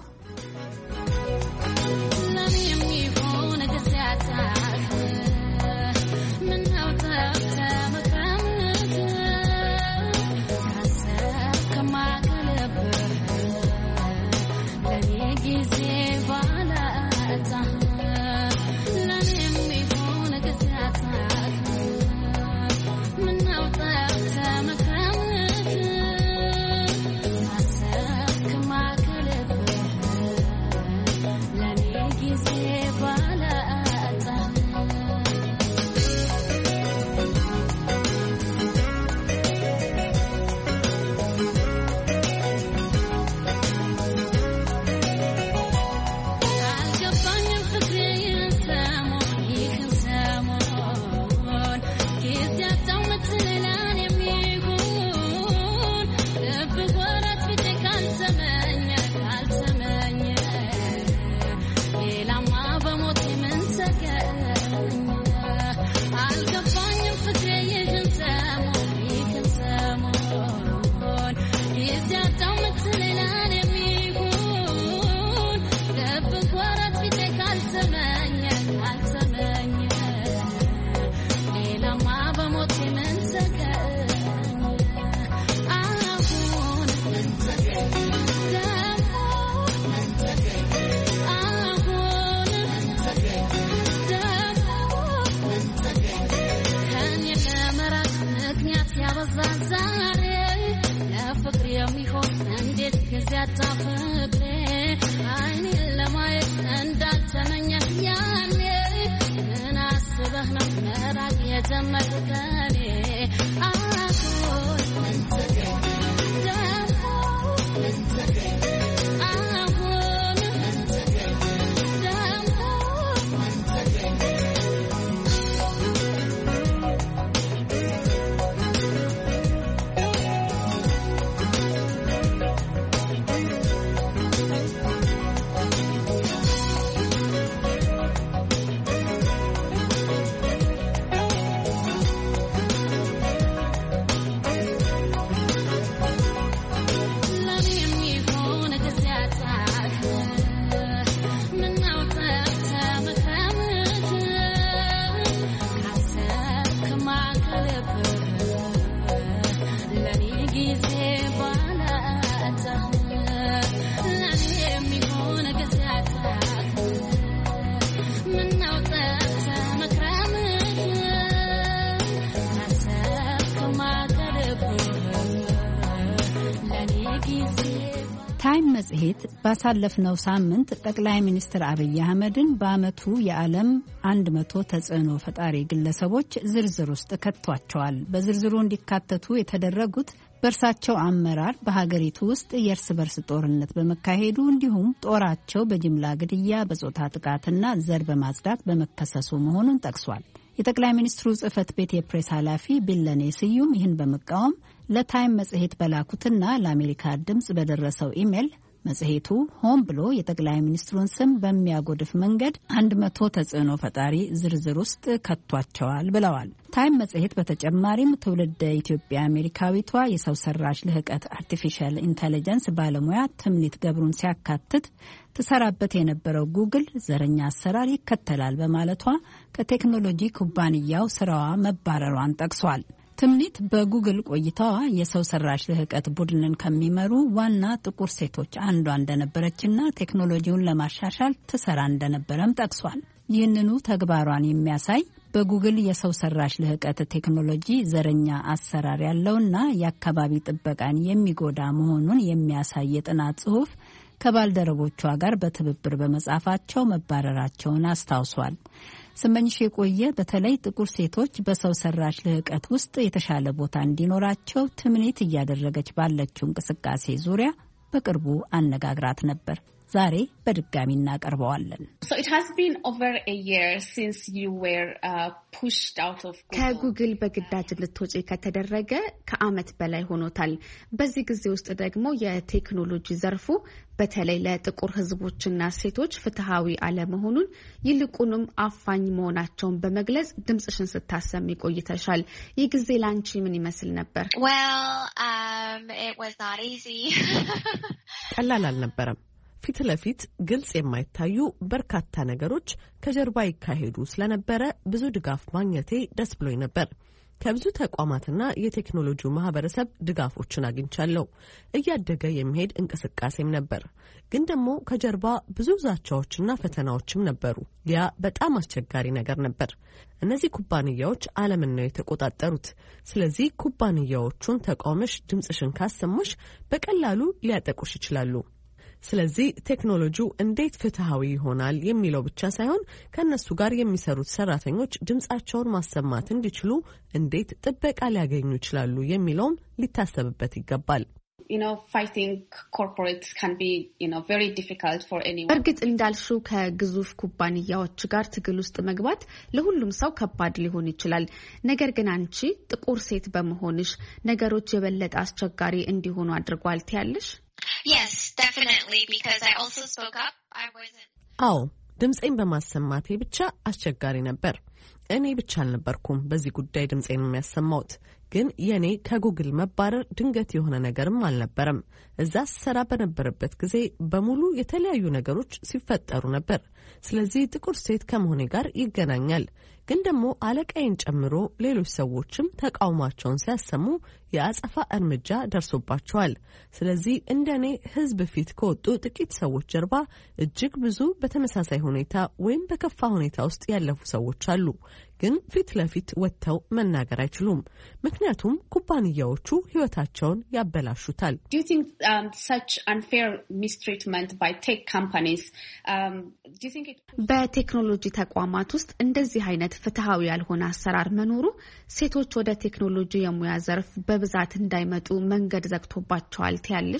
ታይም መጽሔት ባሳለፍነው ሳምንት ጠቅላይ ሚኒስትር አብይ አህመድን በአመቱ የዓለም 100 ተጽዕኖ ፈጣሪ ግለሰቦች ዝርዝር ውስጥ ከቷቸዋል። በዝርዝሩ እንዲካተቱ የተደረጉት በእርሳቸው አመራር በሀገሪቱ ውስጥ የእርስ በርስ ጦርነት በመካሄዱ እንዲሁም ጦራቸው በጅምላ ግድያ፣ በጾታ ጥቃትና ዘር በማጽዳት በመከሰሱ መሆኑን ጠቅሷል። የጠቅላይ ሚኒስትሩ ጽህፈት ቤት የፕሬስ ኃላፊ ቢለኔ ስዩም ይህን በመቃወም ለታይም መጽሔት በላኩትና ለአሜሪካ ድምጽ በደረሰው ኢሜል መጽሔቱ ሆን ብሎ የጠቅላይ ሚኒስትሩን ስም በሚያጎድፍ መንገድ 100 ተጽዕኖ ፈጣሪ ዝርዝር ውስጥ ከቷቸዋል ብለዋል። ታይም መጽሔት በተጨማሪም ትውልደ ኢትዮጵያ አሜሪካዊቷ የሰው ሰራሽ ልህቀት አርቲፊሻል ኢንተለጀንስ ባለሙያ ትምኒት ገብሩን ሲያካትት ትሰራበት የነበረው ጉግል ዘረኛ አሰራር ይከተላል በማለቷ ከቴክኖሎጂ ኩባንያው ስራዋ መባረሯን ጠቅሷል። ትምኒት በጉግል ቆይታዋ የሰው ሰራሽ ልህቀት ቡድንን ከሚመሩ ዋና ጥቁር ሴቶች አንዷ እንደነበረችና ቴክኖሎጂውን ለማሻሻል ትሰራ እንደነበረም ጠቅሷል። ይህንኑ ተግባሯን የሚያሳይ በጉግል የሰው ሰራሽ ልህቀት ቴክኖሎጂ ዘረኛ አሰራር ያለውና የአካባቢ ጥበቃን የሚጎዳ መሆኑን የሚያሳይ የጥናት ጽሑፍ ከባልደረቦቿ ጋር በትብብር በመጻፋቸው መባረራቸውን አስታውሷል። ስመኝሽ የቆየ በተለይ ጥቁር ሴቶች በሰው ሰራሽ ልህቀት ውስጥ የተሻለ ቦታ እንዲኖራቸው ትምኒት እያደረገች ባለችው እንቅስቃሴ ዙሪያ በቅርቡ አነጋግራት ነበር። ዛሬ በድጋሚ እናቀርበዋለን። ከጉግል በግዳጅ ልትወጪ ከተደረገ ከዓመት በላይ ሆኖታል። በዚህ ጊዜ ውስጥ ደግሞ የቴክኖሎጂ ዘርፉ በተለይ ለጥቁር ሕዝቦችና ሴቶች ፍትሃዊ አለመሆኑን ይልቁንም አፋኝ መሆናቸውን በመግለጽ ድምጽሽን ስታሰሚ ቆይተሻል። ይህ ጊዜ ላንቺ ምን ይመስል ነበር? ቀላል አልነበረም። ፊት ለፊት ግልጽ የማይታዩ በርካታ ነገሮች ከጀርባ ይካሄዱ ስለነበረ ብዙ ድጋፍ ማግኘቴ ደስ ብሎኝ ነበር። ከብዙ ተቋማትና የቴክኖሎጂው ማህበረሰብ ድጋፎችን አግኝቻለሁ። እያደገ የሚሄድ እንቅስቃሴም ነበር። ግን ደግሞ ከጀርባ ብዙ ዛቻዎችና ፈተናዎችም ነበሩ። ያ በጣም አስቸጋሪ ነገር ነበር። እነዚህ ኩባንያዎች ዓለምን ነው የተቆጣጠሩት። ስለዚህ ኩባንያዎቹን ተቃውመሽ ድምጽሽን ካሰማሽ በቀላሉ ሊያጠቁሽ ይችላሉ። ስለዚህ ቴክኖሎጂው እንዴት ፍትሃዊ ይሆናል የሚለው ብቻ ሳይሆን ከነሱ ጋር የሚሰሩት ሰራተኞች ድምጻቸውን ማሰማት እንዲችሉ እንዴት ጥበቃ ሊያገኙ ይችላሉ የሚለውም ሊታሰብበት ይገባል። እርግጥ እንዳልሽው ከግዙፍ ኩባንያዎች ጋር ትግል ውስጥ መግባት ለሁሉም ሰው ከባድ ሊሆን ይችላል። ነገር ግን አንቺ ጥቁር ሴት በመሆንሽ ነገሮች የበለጠ አስቸጋሪ እንዲሆኑ አድርጓል ትያለሽ? Yes, definitely, because I also spoke up. አዎ፣ ድምጼን በማሰማቴ ብቻ አስቸጋሪ ነበር። እኔ ብቻ አልነበርኩም በዚህ ጉዳይ ድምጼን የሚያሰማውት። ግን የኔ ከጉግል መባረር ድንገት የሆነ ነገርም አልነበረም። እዛ ሰራ በነበረበት ጊዜ በሙሉ የተለያዩ ነገሮች ሲፈጠሩ ነበር። ስለዚህ ጥቁር ሴት ከመሆኔ ጋር ይገናኛል። ግን ደግሞ አለቃዬን ጨምሮ ሌሎች ሰዎችም ተቃውሟቸውን ሲያሰሙ የአጸፋ እርምጃ ደርሶባቸዋል። ስለዚህ እንደኔ ሕዝብ ፊት ከወጡ ጥቂት ሰዎች ጀርባ እጅግ ብዙ በተመሳሳይ ሁኔታ ወይም በከፋ ሁኔታ ውስጥ ያለፉ ሰዎች አሉ። ግን ፊት ለፊት ወጥተው መናገር አይችሉም። ምክንያቱም ኩባንያዎቹ ሕይወታቸውን ያበላሹታል። በቴክኖሎጂ ተቋማት ውስጥ እንደዚህ አይነት ፍትሃዊ ያልሆነ አሰራር መኖሩ ሴቶች ወደ ቴክኖሎጂ የሙያ ዘርፍ በብዛት እንዳይመጡ መንገድ ዘግቶባቸዋል ትያለሽ?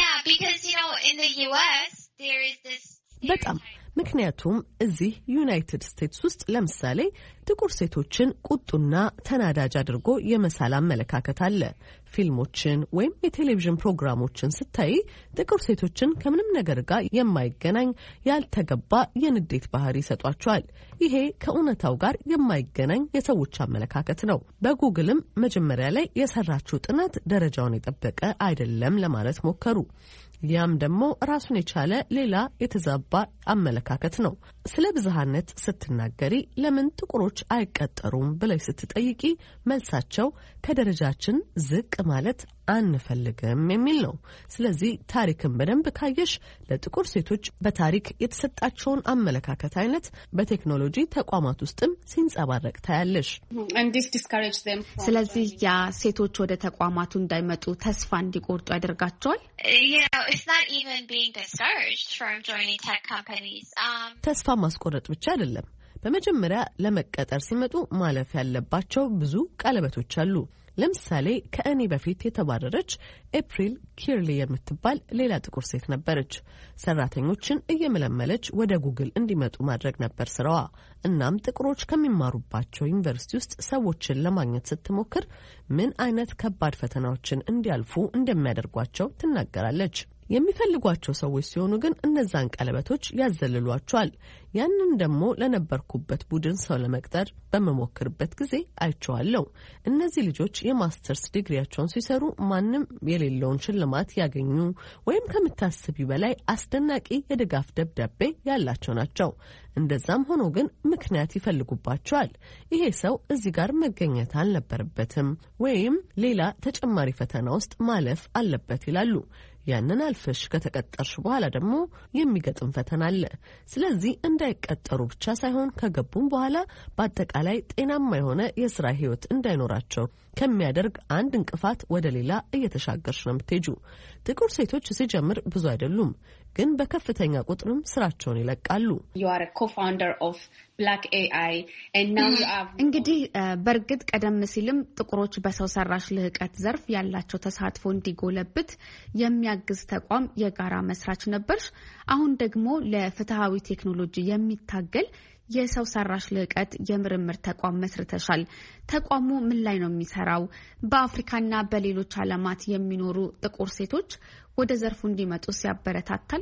በጣም ምክንያቱም እዚህ ዩናይትድ ስቴትስ ውስጥ ለምሳሌ ጥቁር ሴቶችን ቁጡና ተናዳጅ አድርጎ የመሳል አመለካከት አለ። ፊልሞችን ወይም የቴሌቪዥን ፕሮግራሞችን ስታይ ጥቁር ሴቶችን ከምንም ነገር ጋር የማይገናኝ ያልተገባ የንዴት ባህሪ ይሰጧቸዋል። ይሄ ከእውነታው ጋር የማይገናኝ የሰዎች አመለካከት ነው። በጉግልም መጀመሪያ ላይ የሰራችው ጥናት ደረጃውን የጠበቀ አይደለም ለማለት ሞከሩ። ያም ደግሞ ራሱን የቻለ ሌላ የተዛባ አመለካከት ነው። ስለ ብዝሃነት ስትናገሪ ለምን ጥቁሮች አይቀጠሩም ብለሽ ስትጠይቂ መልሳቸው ከደረጃችን ዝቅ ማለት አንፈልግም የሚል ነው። ስለዚህ ታሪክን በደንብ ካየሽ ለጥቁር ሴቶች በታሪክ የተሰጣቸውን አመለካከት አይነት በቴክኖሎጂ ተቋማት ውስጥም ሲንጸባረቅ ታያለሽ። ስለዚህ ያ ሴቶች ወደ ተቋማቱ እንዳይመጡ ተስፋ እንዲቆርጡ ያደርጋቸዋል። ተስፋ ማስቆረጥ ብቻ አይደለም። በመጀመሪያ ለመቀጠር ሲመጡ ማለፍ ያለባቸው ብዙ ቀለበቶች አሉ። ለምሳሌ ከእኔ በፊት የተባረረች ኤፕሪል ኪርሊ የምትባል ሌላ ጥቁር ሴት ነበረች። ሰራተኞችን እየመለመለች ወደ ጉግል እንዲመጡ ማድረግ ነበር ስራዋ። እናም ጥቁሮች ከሚማሩባቸው ዩኒቨርሲቲ ውስጥ ሰዎችን ለማግኘት ስትሞክር ምን አይነት ከባድ ፈተናዎችን እንዲያልፉ እንደሚያደርጓቸው ትናገራለች። የሚፈልጓቸው ሰዎች ሲሆኑ ግን እነዛን ቀለበቶች ያዘልሏቸዋል። ያንን ደግሞ ለነበርኩበት ቡድን ሰው ለመቅጠር በመሞክርበት ጊዜ አይቼዋለሁ። እነዚህ ልጆች የማስተርስ ዲግሪያቸውን ሲሰሩ ማንም የሌለውን ሽልማት ያገኙ ወይም ከምታስቢው በላይ አስደናቂ የድጋፍ ደብዳቤ ያላቸው ናቸው። እንደዛም ሆኖ ግን ምክንያት ይፈልጉባቸዋል። ይሄ ሰው እዚህ ጋር መገኘት አልነበረበትም ወይም ሌላ ተጨማሪ ፈተና ውስጥ ማለፍ አለበት ይላሉ። ያንን አልፈሽ ከተቀጠርሽ በኋላ ደግሞ የሚገጥም ፈተና አለ። ስለዚህ እንዳይቀጠሩ ብቻ ሳይሆን ከገቡም በኋላ በአጠቃላይ ጤናማ የሆነ የስራ ህይወት እንዳይኖራቸው ከሚያደርግ አንድ እንቅፋት ወደ ሌላ እየተሻገርሽ ነው የምትሄጁ። ጥቁር ሴቶች ሲጀምር ብዙ አይደሉም፣ ግን በከፍተኛ ቁጥርም ስራቸውን ይለቃሉ። እንግዲህ በእርግጥ ቀደም ሲልም ጥቁሮች በሰው ሰራሽ ልህቀት ዘርፍ ያላቸው ተሳትፎ እንዲጎለብት የሚያግዝ ተቋም የጋራ መስራች ነበርሽ። አሁን ደግሞ ለፍትሃዊ ቴክኖሎጂ የሚታገል የሰው ሰራሽ ልህቀት የምርምር ተቋም መስርተሻል። ተቋሙ ምን ላይ ነው የሚሰራው? በአፍሪካና በሌሎች ዓለማት የሚኖሩ ጥቁር ሴቶች ወደ ዘርፉ እንዲመጡ ሲያበረታታል።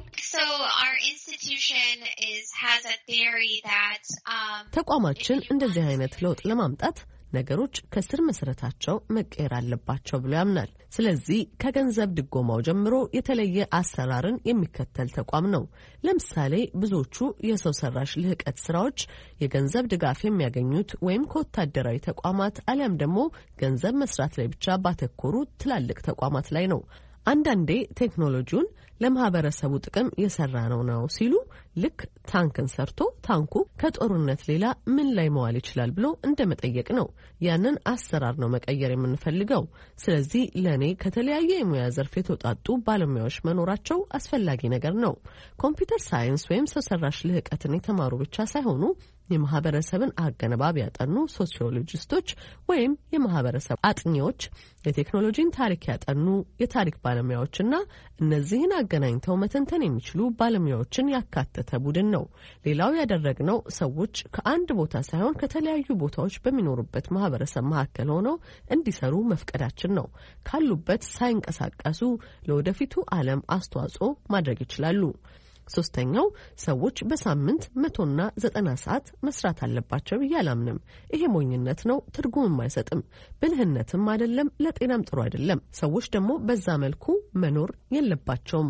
ተቋማችን እንደዚህ አይነት ለውጥ ለማምጣት ነገሮች ከስር መሰረታቸው መቀየር አለባቸው ብሎ ያምናል። ስለዚህ ከገንዘብ ድጎማው ጀምሮ የተለየ አሰራርን የሚከተል ተቋም ነው። ለምሳሌ ብዙዎቹ የሰው ሰራሽ ልህቀት ስራዎች የገንዘብ ድጋፍ የሚያገኙት ወይም ከወታደራዊ ተቋማት አሊያም ደግሞ ገንዘብ መስራት ላይ ብቻ ባተኮሩ ትላልቅ ተቋማት ላይ ነው። አንዳንዴ ቴክኖሎጂውን ለማህበረሰቡ ጥቅም የሰራ ነው ሲሉ ልክ ታንክን ሰርቶ ታንኩ ከጦርነት ሌላ ምን ላይ መዋል ይችላል ብሎ እንደመጠየቅ ነው። ያንን አሰራር ነው መቀየር የምንፈልገው። ስለዚህ ለኔ ከተለያየ የሙያ ዘርፍ የተውጣጡ ባለሙያዎች መኖራቸው አስፈላጊ ነገር ነው። ኮምፒውተር ሳይንስ ወይም ሰው ሰራሽ ልህቀትን የተማሩ ብቻ ሳይሆኑ የማህበረሰብን አገነባብ ያጠኑ ሶሲዮሎጂስቶች ወይም የማህበረሰብ አጥኚዎች፣ የቴክኖሎጂን ታሪክ ያጠኑ የታሪክ ባለሙያዎችና እነዚህን አገናኝተው መተንተን የሚችሉ ባለሙያዎችን ያካተተ ቡድን ነው። ሌላው ያደረግነው ሰዎች ከአንድ ቦታ ሳይሆን ከተለያዩ ቦታዎች በሚኖሩበት ማህበረሰብ መካከል ሆነው እንዲሰሩ መፍቀዳችን ነው። ካሉበት ሳይንቀሳቀሱ ለወደፊቱ ዓለም አስተዋጽኦ ማድረግ ይችላሉ። ሶስተኛው ሰዎች በሳምንት 100ና 90 ሰዓት መስራት አለባቸው ብዬ አላምንም። ይሄ ሞኝነት ነው፣ ትርጉምም አይሰጥም፣ ብልህነትም አይደለም፣ ለጤናም ጥሩ አይደለም። ሰዎች ደግሞ በዛ መልኩ መኖር የለባቸውም።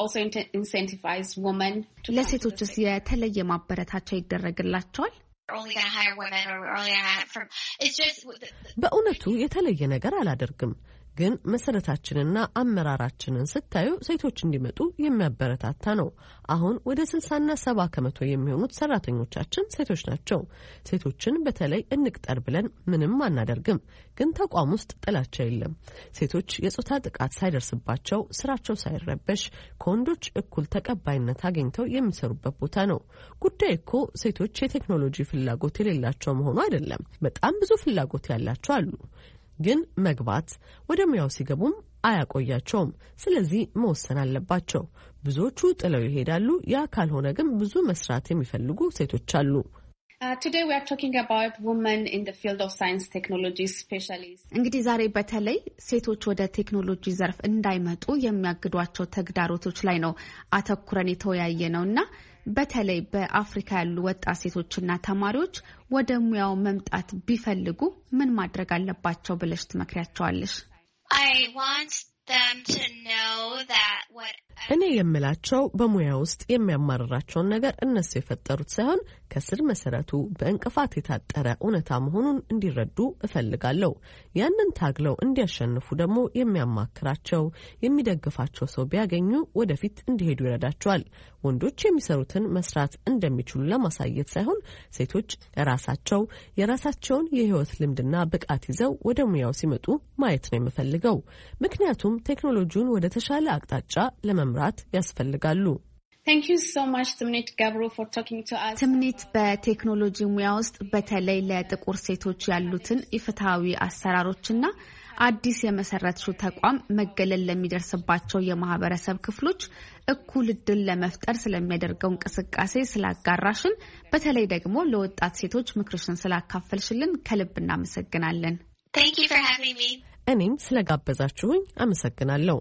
ለሴቶችስ የተለየ ማበረታቻ ይደረግላቸዋል? በእውነቱ የተለየ ነገር አላደርግም። ግን መሰረታችንና አመራራችንን ስታዩ ሴቶች እንዲመጡ የሚያበረታታ ነው። አሁን ወደ 60ና 70 ከመቶ የሚሆኑት ሰራተኞቻችን ሴቶች ናቸው። ሴቶችን በተለይ እንቅጠር ብለን ምንም አናደርግም። ግን ተቋም ውስጥ ጥላቻ የለም። ሴቶች የጾታ ጥቃት ሳይደርስባቸው ስራቸው ሳይረበሽ ከወንዶች እኩል ተቀባይነት አግኝተው የሚሰሩበት ቦታ ነው። ጉዳይ እኮ ሴቶች የቴክኖሎጂ ፍላጎት የሌላቸው መሆኑ አይደለም። በጣም ብዙ ፍላጎት ያላቸው አሉ። ግን መግባት ወደ ሙያው ሲገቡም አያቆያቸውም። ስለዚህ መወሰን አለባቸው። ብዙዎቹ ጥለው ይሄዳሉ። ያ ካልሆነ ግን ብዙ መስራት የሚፈልጉ ሴቶች አሉ። እንግዲህ ዛሬ በተለይ ሴቶች ወደ ቴክኖሎጂ ዘርፍ እንዳይመጡ የሚያግዷቸው ተግዳሮቶች ላይ ነው አተኩረን የተወያየ ነው እና በተለይ በአፍሪካ ያሉ ወጣት ሴቶችና ተማሪዎች ወደ ሙያው መምጣት ቢፈልጉ ምን ማድረግ አለባቸው ብለሽ ትመክሪያቸዋለሽ? them to know that what እኔ የምላቸው በሙያ ውስጥ የሚያማርራቸውን ነገር እነሱ የፈጠሩት ሳይሆን ከስር መሰረቱ በእንቅፋት የታጠረ እውነታ መሆኑን እንዲረዱ እፈልጋለሁ። ያንን ታግለው እንዲያሸንፉ ደግሞ የሚያማክራቸው የሚደግፋቸው ሰው ቢያገኙ ወደፊት እንዲሄዱ ይረዳቸዋል። ወንዶች የሚሰሩትን መስራት እንደሚችሉ ለማሳየት ሳይሆን ሴቶች የራሳቸውን የህይወት ልምድና ብቃት ይዘው ወደ ሙያው ሲመጡ ማየት ነው የምፈልገው። ምክንያቱም ቴክኖሎጂውን ወደ ተሻለ አቅጣጫ ለመምራት ያስፈልጋሉ። Thank you so much Timnit Gabru for talking to us. Timnit በቴክኖሎጂ ሙያ ውስጥ በተለይ ለጥቁር ሴቶች ያሉትን ኢፍትሃዊ አሰራሮችና አዲስ የመሰረትሽው ተቋም መገለል ለሚደርስባቸው የማህበረሰብ ክፍሎች እኩል ዕድል ለመፍጠር ስለሚያደርገው እንቅስቃሴ ስላጋራሽን በተለይ ደግሞ ለወጣት ሴቶች ምክርሽን ስላካፈልሽልን ከልብ እናመሰግናለን። Thank you for having me. እኔም ስለጋበዛችሁኝ አመሰግናለሁ።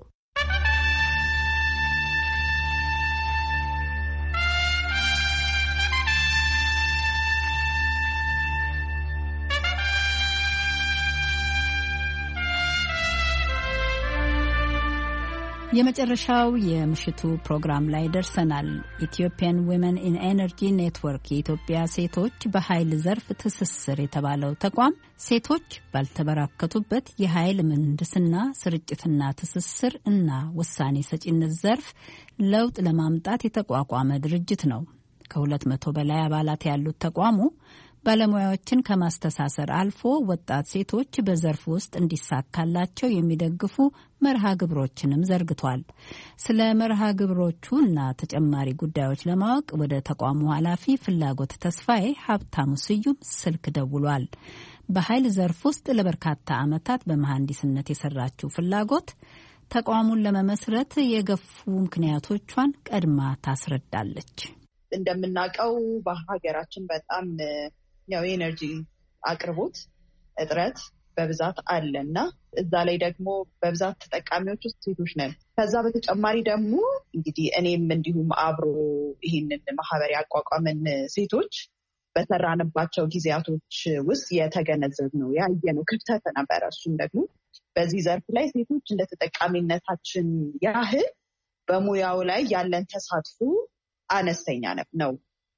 የመጨረሻው የምሽቱ ፕሮግራም ላይ ደርሰናል። ኢትዮጵያን ዊመን ኢን ኤነርጂ ኔትወርክ የኢትዮጵያ ሴቶች በኃይል ዘርፍ ትስስር የተባለው ተቋም ሴቶች ባልተበራከቱበት የኃይል ምህንድስና ስርጭትና ትስስር እና ውሳኔ ሰጪነት ዘርፍ ለውጥ ለማምጣት የተቋቋመ ድርጅት ነው። ከ200 በላይ አባላት ያሉት ተቋሙ ባለሙያዎችን ከማስተሳሰር አልፎ ወጣት ሴቶች በዘርፍ ውስጥ እንዲሳካላቸው የሚደግፉ መርሃ ግብሮችንም ዘርግቷል። ስለ መርሃ ግብሮቹ እና ተጨማሪ ጉዳዮች ለማወቅ ወደ ተቋሙ ኃላፊ ፍላጎት ተስፋዬ ሀብታሙ ስዩም ስልክ ደውሏል። በኃይል ዘርፍ ውስጥ ለበርካታ ዓመታት በመሐንዲስነት የሰራችው ፍላጎት ተቋሙን ለመመስረት የገፉ ምክንያቶቿን ቀድማ ታስረዳለች። እንደምናውቀው በሀገራችን በጣም የኤነርጂ አቅርቦት እጥረት በብዛት አለና እዛ ላይ ደግሞ በብዛት ተጠቃሚዎች ውስጥ ሴቶች ነን። ከዛ በተጨማሪ ደግሞ እንግዲህ እኔም እንዲሁም አብሮ ይህንን ማህበር ያቋቋመን ሴቶች በሰራንባቸው ጊዜያቶች ውስጥ የተገነዘብነው ያየነው ክፍተት ነበረ። እሱም ደግሞ በዚህ ዘርፍ ላይ ሴቶች እንደ ተጠቃሚነታችን ያህል በሙያው ላይ ያለን ተሳትፎ አነስተኛ ነው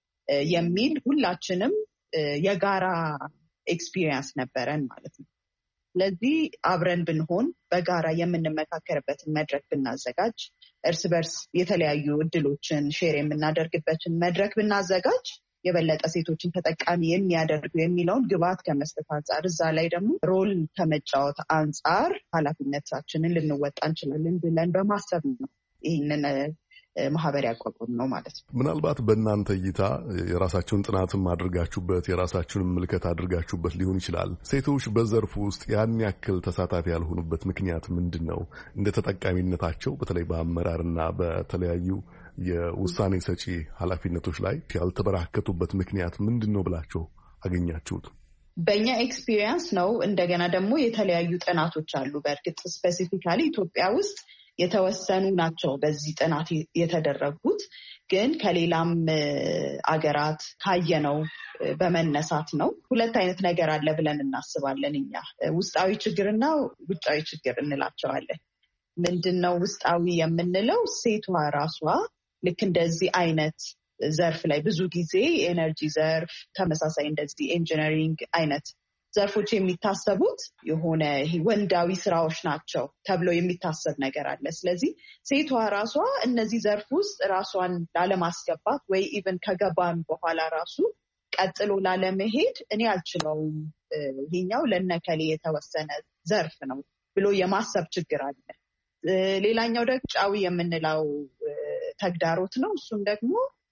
የሚል ሁላችንም የጋራ ኤክስፒሪየንስ ነበረን ማለት ነው። ስለዚህ አብረን ብንሆን በጋራ የምንመካከርበትን መድረክ ብናዘጋጅ፣ እርስ በርስ የተለያዩ እድሎችን ሼር የምናደርግበትን መድረክ ብናዘጋጅ የበለጠ ሴቶችን ተጠቃሚ የሚያደርጉ የሚለውን ግብዓት ከመስጠት አንጻር እዛ ላይ ደግሞ ሮል ከመጫወት አንጻር ኃላፊነታችንን ልንወጣ እንችላለን ብለን በማሰብ ነው ይህንን ማህበር ያቋቋም ነው ማለት ነው። ምናልባት በእናንተ እይታ የራሳችሁን ጥናትም አድርጋችሁበት የራሳችሁን ምልከት አድርጋችሁበት ሊሆን ይችላል። ሴቶች በዘርፉ ውስጥ ያን ያክል ተሳታፊ ያልሆኑበት ምክንያት ምንድን ነው? እንደ ተጠቃሚነታቸው በተለይ በአመራርና በተለያዩ የውሳኔ ሰጪ ኃላፊነቶች ላይ ያልተበራከቱበት ምክንያት ምንድን ነው ብላችሁ አገኛችሁት? በእኛ ኤክስፒሪየንስ ነው። እንደገና ደግሞ የተለያዩ ጥናቶች አሉ። በእርግጥ ስፔሲፊካሊ ኢትዮጵያ ውስጥ የተወሰኑ ናቸው በዚህ ጥናት የተደረጉት፣ ግን ከሌላም አገራት ካየነው በመነሳት ነው። ሁለት አይነት ነገር አለ ብለን እናስባለን እኛ። ውስጣዊ ችግርና ውጫዊ ችግር እንላቸዋለን። ምንድነው ውስጣዊ የምንለው? ሴቷ ራሷ ልክ እንደዚህ አይነት ዘርፍ ላይ ብዙ ጊዜ የኤነርጂ ዘርፍ ተመሳሳይ እንደዚህ ኢንጂነሪንግ አይነት ዘርፎች የሚታሰቡት የሆነ ወንዳዊ ስራዎች ናቸው ተብሎ የሚታሰብ ነገር አለ። ስለዚህ ሴቷ ራሷ እነዚህ ዘርፍ ውስጥ ራሷን ላለማስገባት ወይ ኢቨን ከገባን በኋላ ራሱ ቀጥሎ ላለመሄድ እኔ አልችለውም፣ ይሄኛው ለነከሌ የተወሰነ ዘርፍ ነው ብሎ የማሰብ ችግር አለ። ሌላኛው ደግሞ ጫዊ የምንለው ተግዳሮት ነው። እሱም ደግሞ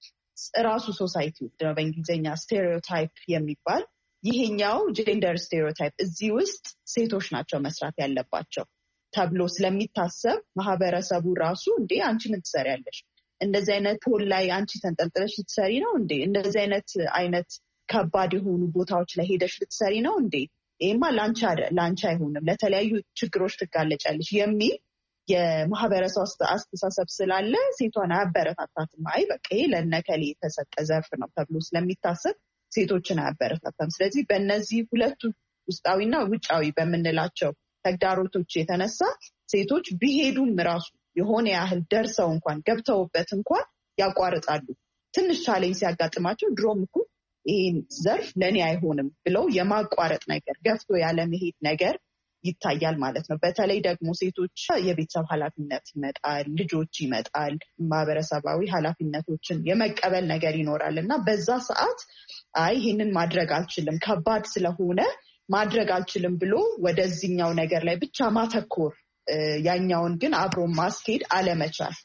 ራሱ ሶሳይቲ በእንግሊዝኛ ስቴሪዮታይፕ የሚባል ይሄኛው ጄንደር ስቴሪዮታይፕ እዚህ ውስጥ ሴቶች ናቸው መስራት ያለባቸው ተብሎ ስለሚታሰብ ማህበረሰቡ ራሱ እንዴ አንቺ ምን ትሰሪያለሽ? እንደዚህ አይነት ፖል ላይ አንቺ ተንጠልጥለሽ ልትሰሪ ነው እንዴ? እንደዚህ አይነት ከባድ የሆኑ ቦታዎች ላይ ሄደሽ ልትሰሪ ነው እንዴ? ይሄማ ላንቺ አይሆንም፣ ለተለያዩ ችግሮች ትጋለጫለሽ የሚል የማህበረሰብ አስተሳሰብ ስላለ ሴቷን አያበረታታትም። አይ በቃ ይሄ ለነከሌ የተሰጠ ዘርፍ ነው ተብሎ ስለሚታሰብ ሴቶችን አያበረታታም። ስለዚህ በእነዚህ ሁለቱ ውስጣዊና ውጫዊ በምንላቸው ተግዳሮቶች የተነሳ ሴቶች ቢሄዱም ራሱ የሆነ ያህል ደርሰው እንኳን ገብተውበት እንኳን ያቋርጣሉ። ትንሽ ቻሌንጅ ሲያጋጥማቸው ድሮም እኮ ይህን ዘርፍ ለእኔ አይሆንም ብለው የማቋረጥ ነገር፣ ገፍቶ ያለመሄድ ነገር ይታያል ማለት ነው። በተለይ ደግሞ ሴቶች የቤተሰብ ኃላፊነት ይመጣል፣ ልጆች ይመጣል፣ ማህበረሰባዊ ኃላፊነቶችን የመቀበል ነገር ይኖራል እና በዛ ሰዓት አይ ይህንን ማድረግ አልችልም፣ ከባድ ስለሆነ ማድረግ አልችልም ብሎ ወደዚህኛው ነገር ላይ ብቻ ማተኮር፣ ያኛውን ግን አብሮ ማስኬድ አለመቻል።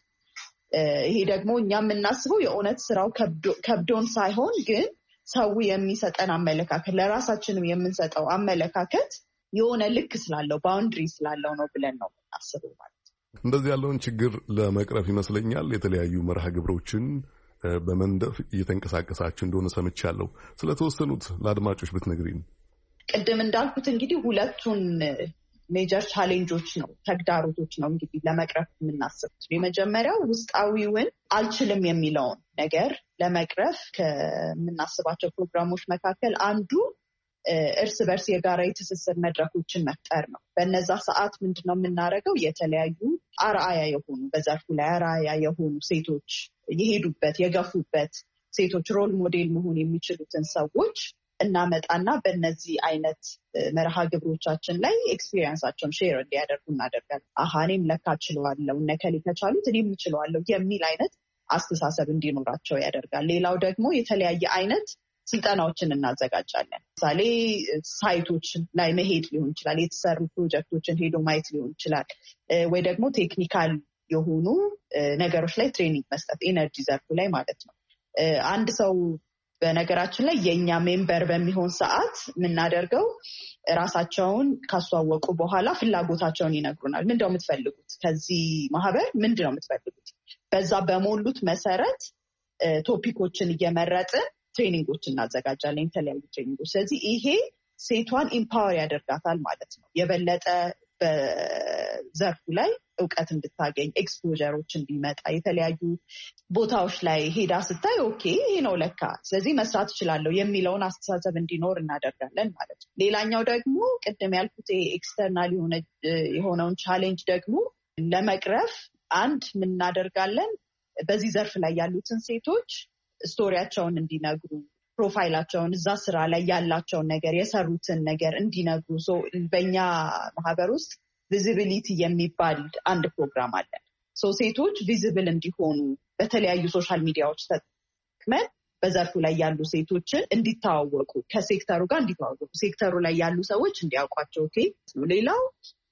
ይሄ ደግሞ እኛ የምናስበው የእውነት ስራው ከብዶን ሳይሆን ግን ሰው የሚሰጠን አመለካከት፣ ለራሳችንም የምንሰጠው አመለካከት የሆነ ልክ ስላለው ባውንድሪ ስላለው ነው ብለን ነው የምናስበው ማለት ነው። እንደዚህ ያለውን ችግር ለመቅረፍ ይመስለኛል የተለያዩ መርሃ ግብሮችን በመንደፍ እየተንቀሳቀሳችሁ እንደሆነ ሰምቻለሁ። ስለተወሰኑት ለአድማጮች ብትነግሪን። ቅድም እንዳልኩት እንግዲህ ሁለቱን ሜጀር ቻሌንጆች ነው፣ ተግዳሮቶች ነው እንግዲህ ለመቅረፍ የምናስቡት። የመጀመሪያው ውስጣዊውን አልችልም የሚለውን ነገር ለመቅረፍ ከምናስባቸው ፕሮግራሞች መካከል አንዱ እርስ በርስ የጋራ የትስስር መድረኮችን መፍጠር ነው። በነዛ ሰዓት ምንድነው የምናደርገው? የተለያዩ አርአያ የሆኑ በዘርፉ ላይ አርአያ የሆኑ ሴቶች የሄዱበት የገፉበት ሴቶች ሮል ሞዴል መሆን የሚችሉትን ሰዎች እናመጣና በእነዚህ አይነት መርሃ ግብሮቻችን ላይ ኤክስፒሪየንሳቸውን ሼር እንዲያደርጉ እናደርጋለን። እኔም ለካ ችለዋለሁ፣ እነ ከሌ ከቻሉት እኔም እችለዋለሁ የሚል አይነት አስተሳሰብ እንዲኖራቸው ያደርጋል። ሌላው ደግሞ የተለያየ አይነት ስልጠናዎችን እናዘጋጃለን። ምሳሌ ሳይቶች ላይ መሄድ ሊሆን ይችላል፣ የተሰሩ ፕሮጀክቶችን ሄዶ ማየት ሊሆን ይችላል፣ ወይ ደግሞ ቴክኒካል የሆኑ ነገሮች ላይ ትሬኒንግ መስጠት፣ ኤነርጂ ዘርፉ ላይ ማለት ነው። አንድ ሰው በነገራችን ላይ የእኛ ሜምበር በሚሆን ሰዓት የምናደርገው ራሳቸውን ካስተዋወቁ በኋላ ፍላጎታቸውን ይነግሩናል። ምንድነው የምትፈልጉት? ከዚህ ማህበር ምንድነው የምትፈልጉት? በዛ በሞሉት መሰረት ቶፒኮችን እየመረጥን ትሬኒንጎች እናዘጋጃለን፣ የተለያዩ ትሬኒንጎች። ስለዚህ ይሄ ሴቷን ኢምፓወር ያደርጋታል ማለት ነው። የበለጠ በዘርፉ ላይ እውቀት እንድታገኝ፣ ኤክስፖዠሮች እንዲመጣ፣ የተለያዩ ቦታዎች ላይ ሄዳ ስታይ ኦኬ ይሄ ነው ለካ ስለዚህ መስራት እችላለሁ የሚለውን አስተሳሰብ እንዲኖር እናደርጋለን ማለት ነው። ሌላኛው ደግሞ ቅድም ያልኩት ኤክስተርናል የሆነውን ቻሌንጅ ደግሞ ለመቅረፍ አንድ ምን እናደርጋለን? በዚህ ዘርፍ ላይ ያሉትን ሴቶች ስቶሪያቸውን እንዲነግሩ፣ ፕሮፋይላቸውን፣ እዛ ስራ ላይ ያላቸውን ነገር፣ የሰሩትን ነገር እንዲነግሩ። በእኛ ማህበር ውስጥ ቪዚቢሊቲ የሚባል አንድ ፕሮግራም አለ። ሴቶች ቪዚብል እንዲሆኑ በተለያዩ ሶሻል ሚዲያዎች ተጠቅመን በዘርፉ ላይ ያሉ ሴቶችን እንዲተዋወቁ፣ ከሴክተሩ ጋር እንዲተዋወቁ፣ ሴክተሩ ላይ ያሉ ሰዎች እንዲያውቋቸው። ሌላው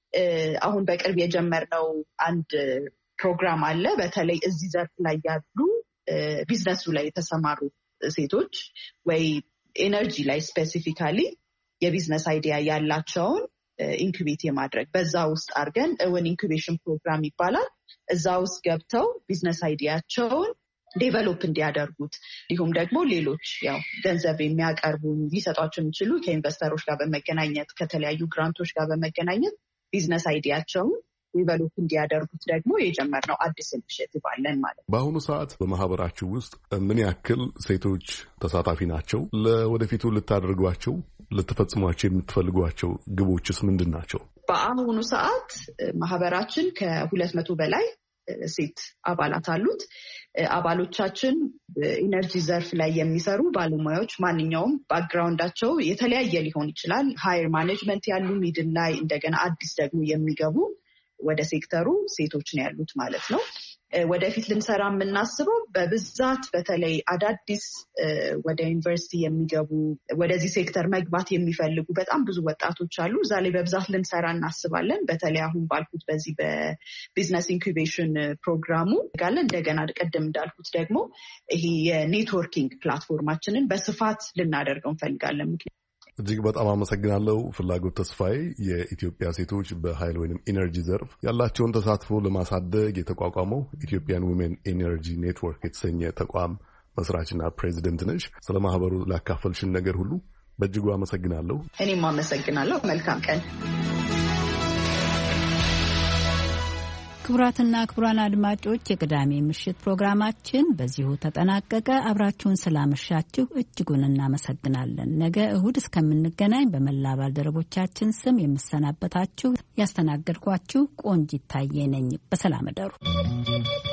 አሁን በቅርብ የጀመርነው አንድ ፕሮግራም አለ። በተለይ እዚህ ዘርፍ ላይ ያሉ ቢዝነሱ ላይ የተሰማሩ ሴቶች ወይ ኤነርጂ ላይ ስፔሲፊካሊ የቢዝነስ አይዲያ ያላቸውን ኢንኩቤት የማድረግ በዛ ውስጥ አድርገን እውን ኢንኩቤሽን ፕሮግራም ይባላል። እዛ ውስጥ ገብተው ቢዝነስ አይዲያቸውን ዴቨሎፕ እንዲያደርጉት፣ እንዲሁም ደግሞ ሌሎች ያው ገንዘብ የሚያቀርቡ ሊሰጧቸው የሚችሉ ከኢንቨስተሮች ጋር በመገናኘት ከተለያዩ ግራንቶች ጋር በመገናኘት ቢዝነስ አይዲያቸውን ዲቨሎፕ እንዲያደርጉት ደግሞ የጀመርነው አዲስ ኢኒሼቲቭ አለን ማለት ነው። በአሁኑ ሰዓት በማህበራችሁ ውስጥ ምን ያክል ሴቶች ተሳታፊ ናቸው? ለወደፊቱ ልታደርጓቸው ልትፈጽሟቸው የምትፈልጓቸው ግቦችስ ምንድን ናቸው? በአሁኑ ሰዓት ማህበራችን ከ200 በላይ ሴት አባላት አሉት። አባሎቻችን ኢነርጂ ዘርፍ ላይ የሚሰሩ ባለሙያዎች፣ ማንኛውም ባክግራውንዳቸው የተለያየ ሊሆን ይችላል። ሃየር ማኔጅመንት ያሉ፣ ሚድል ላይ፣ እንደገና አዲስ ደግሞ የሚገቡ ወደ ሴክተሩ ሴቶች ነው ያሉት ማለት ነው። ወደፊት ልንሰራ የምናስበው በብዛት በተለይ አዳዲስ ወደ ዩኒቨርሲቲ የሚገቡ ወደዚህ ሴክተር መግባት የሚፈልጉ በጣም ብዙ ወጣቶች አሉ። እዛ ላይ በብዛት ልንሰራ እናስባለን። በተለይ አሁን ባልኩት በዚህ በቢዝነስ ኢንኩቤሽን ፕሮግራሙ ጋር እንደገና ቀደም እንዳልኩት ደግሞ ይሄ የኔትወርኪንግ ፕላትፎርማችንን በስፋት ልናደርገው እንፈልጋለን። እጅግ በጣም አመሰግናለሁ። ፍላጎት ተስፋዬ የኢትዮጵያ ሴቶች በኃይል ወይም ኢነርጂ ዘርፍ ያላቸውን ተሳትፎ ለማሳደግ የተቋቋመው ኢትዮጵያን ዊሜን ኢነርጂ ኔትወርክ የተሰኘ ተቋም መስራችና ፕሬዚደንት ነሽ። ስለ ማህበሩ ላካፈልሽን ነገር ሁሉ በእጅጉ አመሰግናለሁ። እኔም አመሰግናለሁ። መልካም ቀን። ክቡራትና ክቡራን አድማጮች የቅዳሜ ምሽት ፕሮግራማችን በዚሁ ተጠናቀቀ። አብራችሁን ስላመሻችሁ እጅጉን እናመሰግናለን። ነገ እሁድ እስከምንገናኝ በመላ ባልደረቦቻችን ስም የምሰናበታችሁ ያስተናገድኳችሁ ቆንጂት ታዬ ነኝ። በሰላም እደሩ።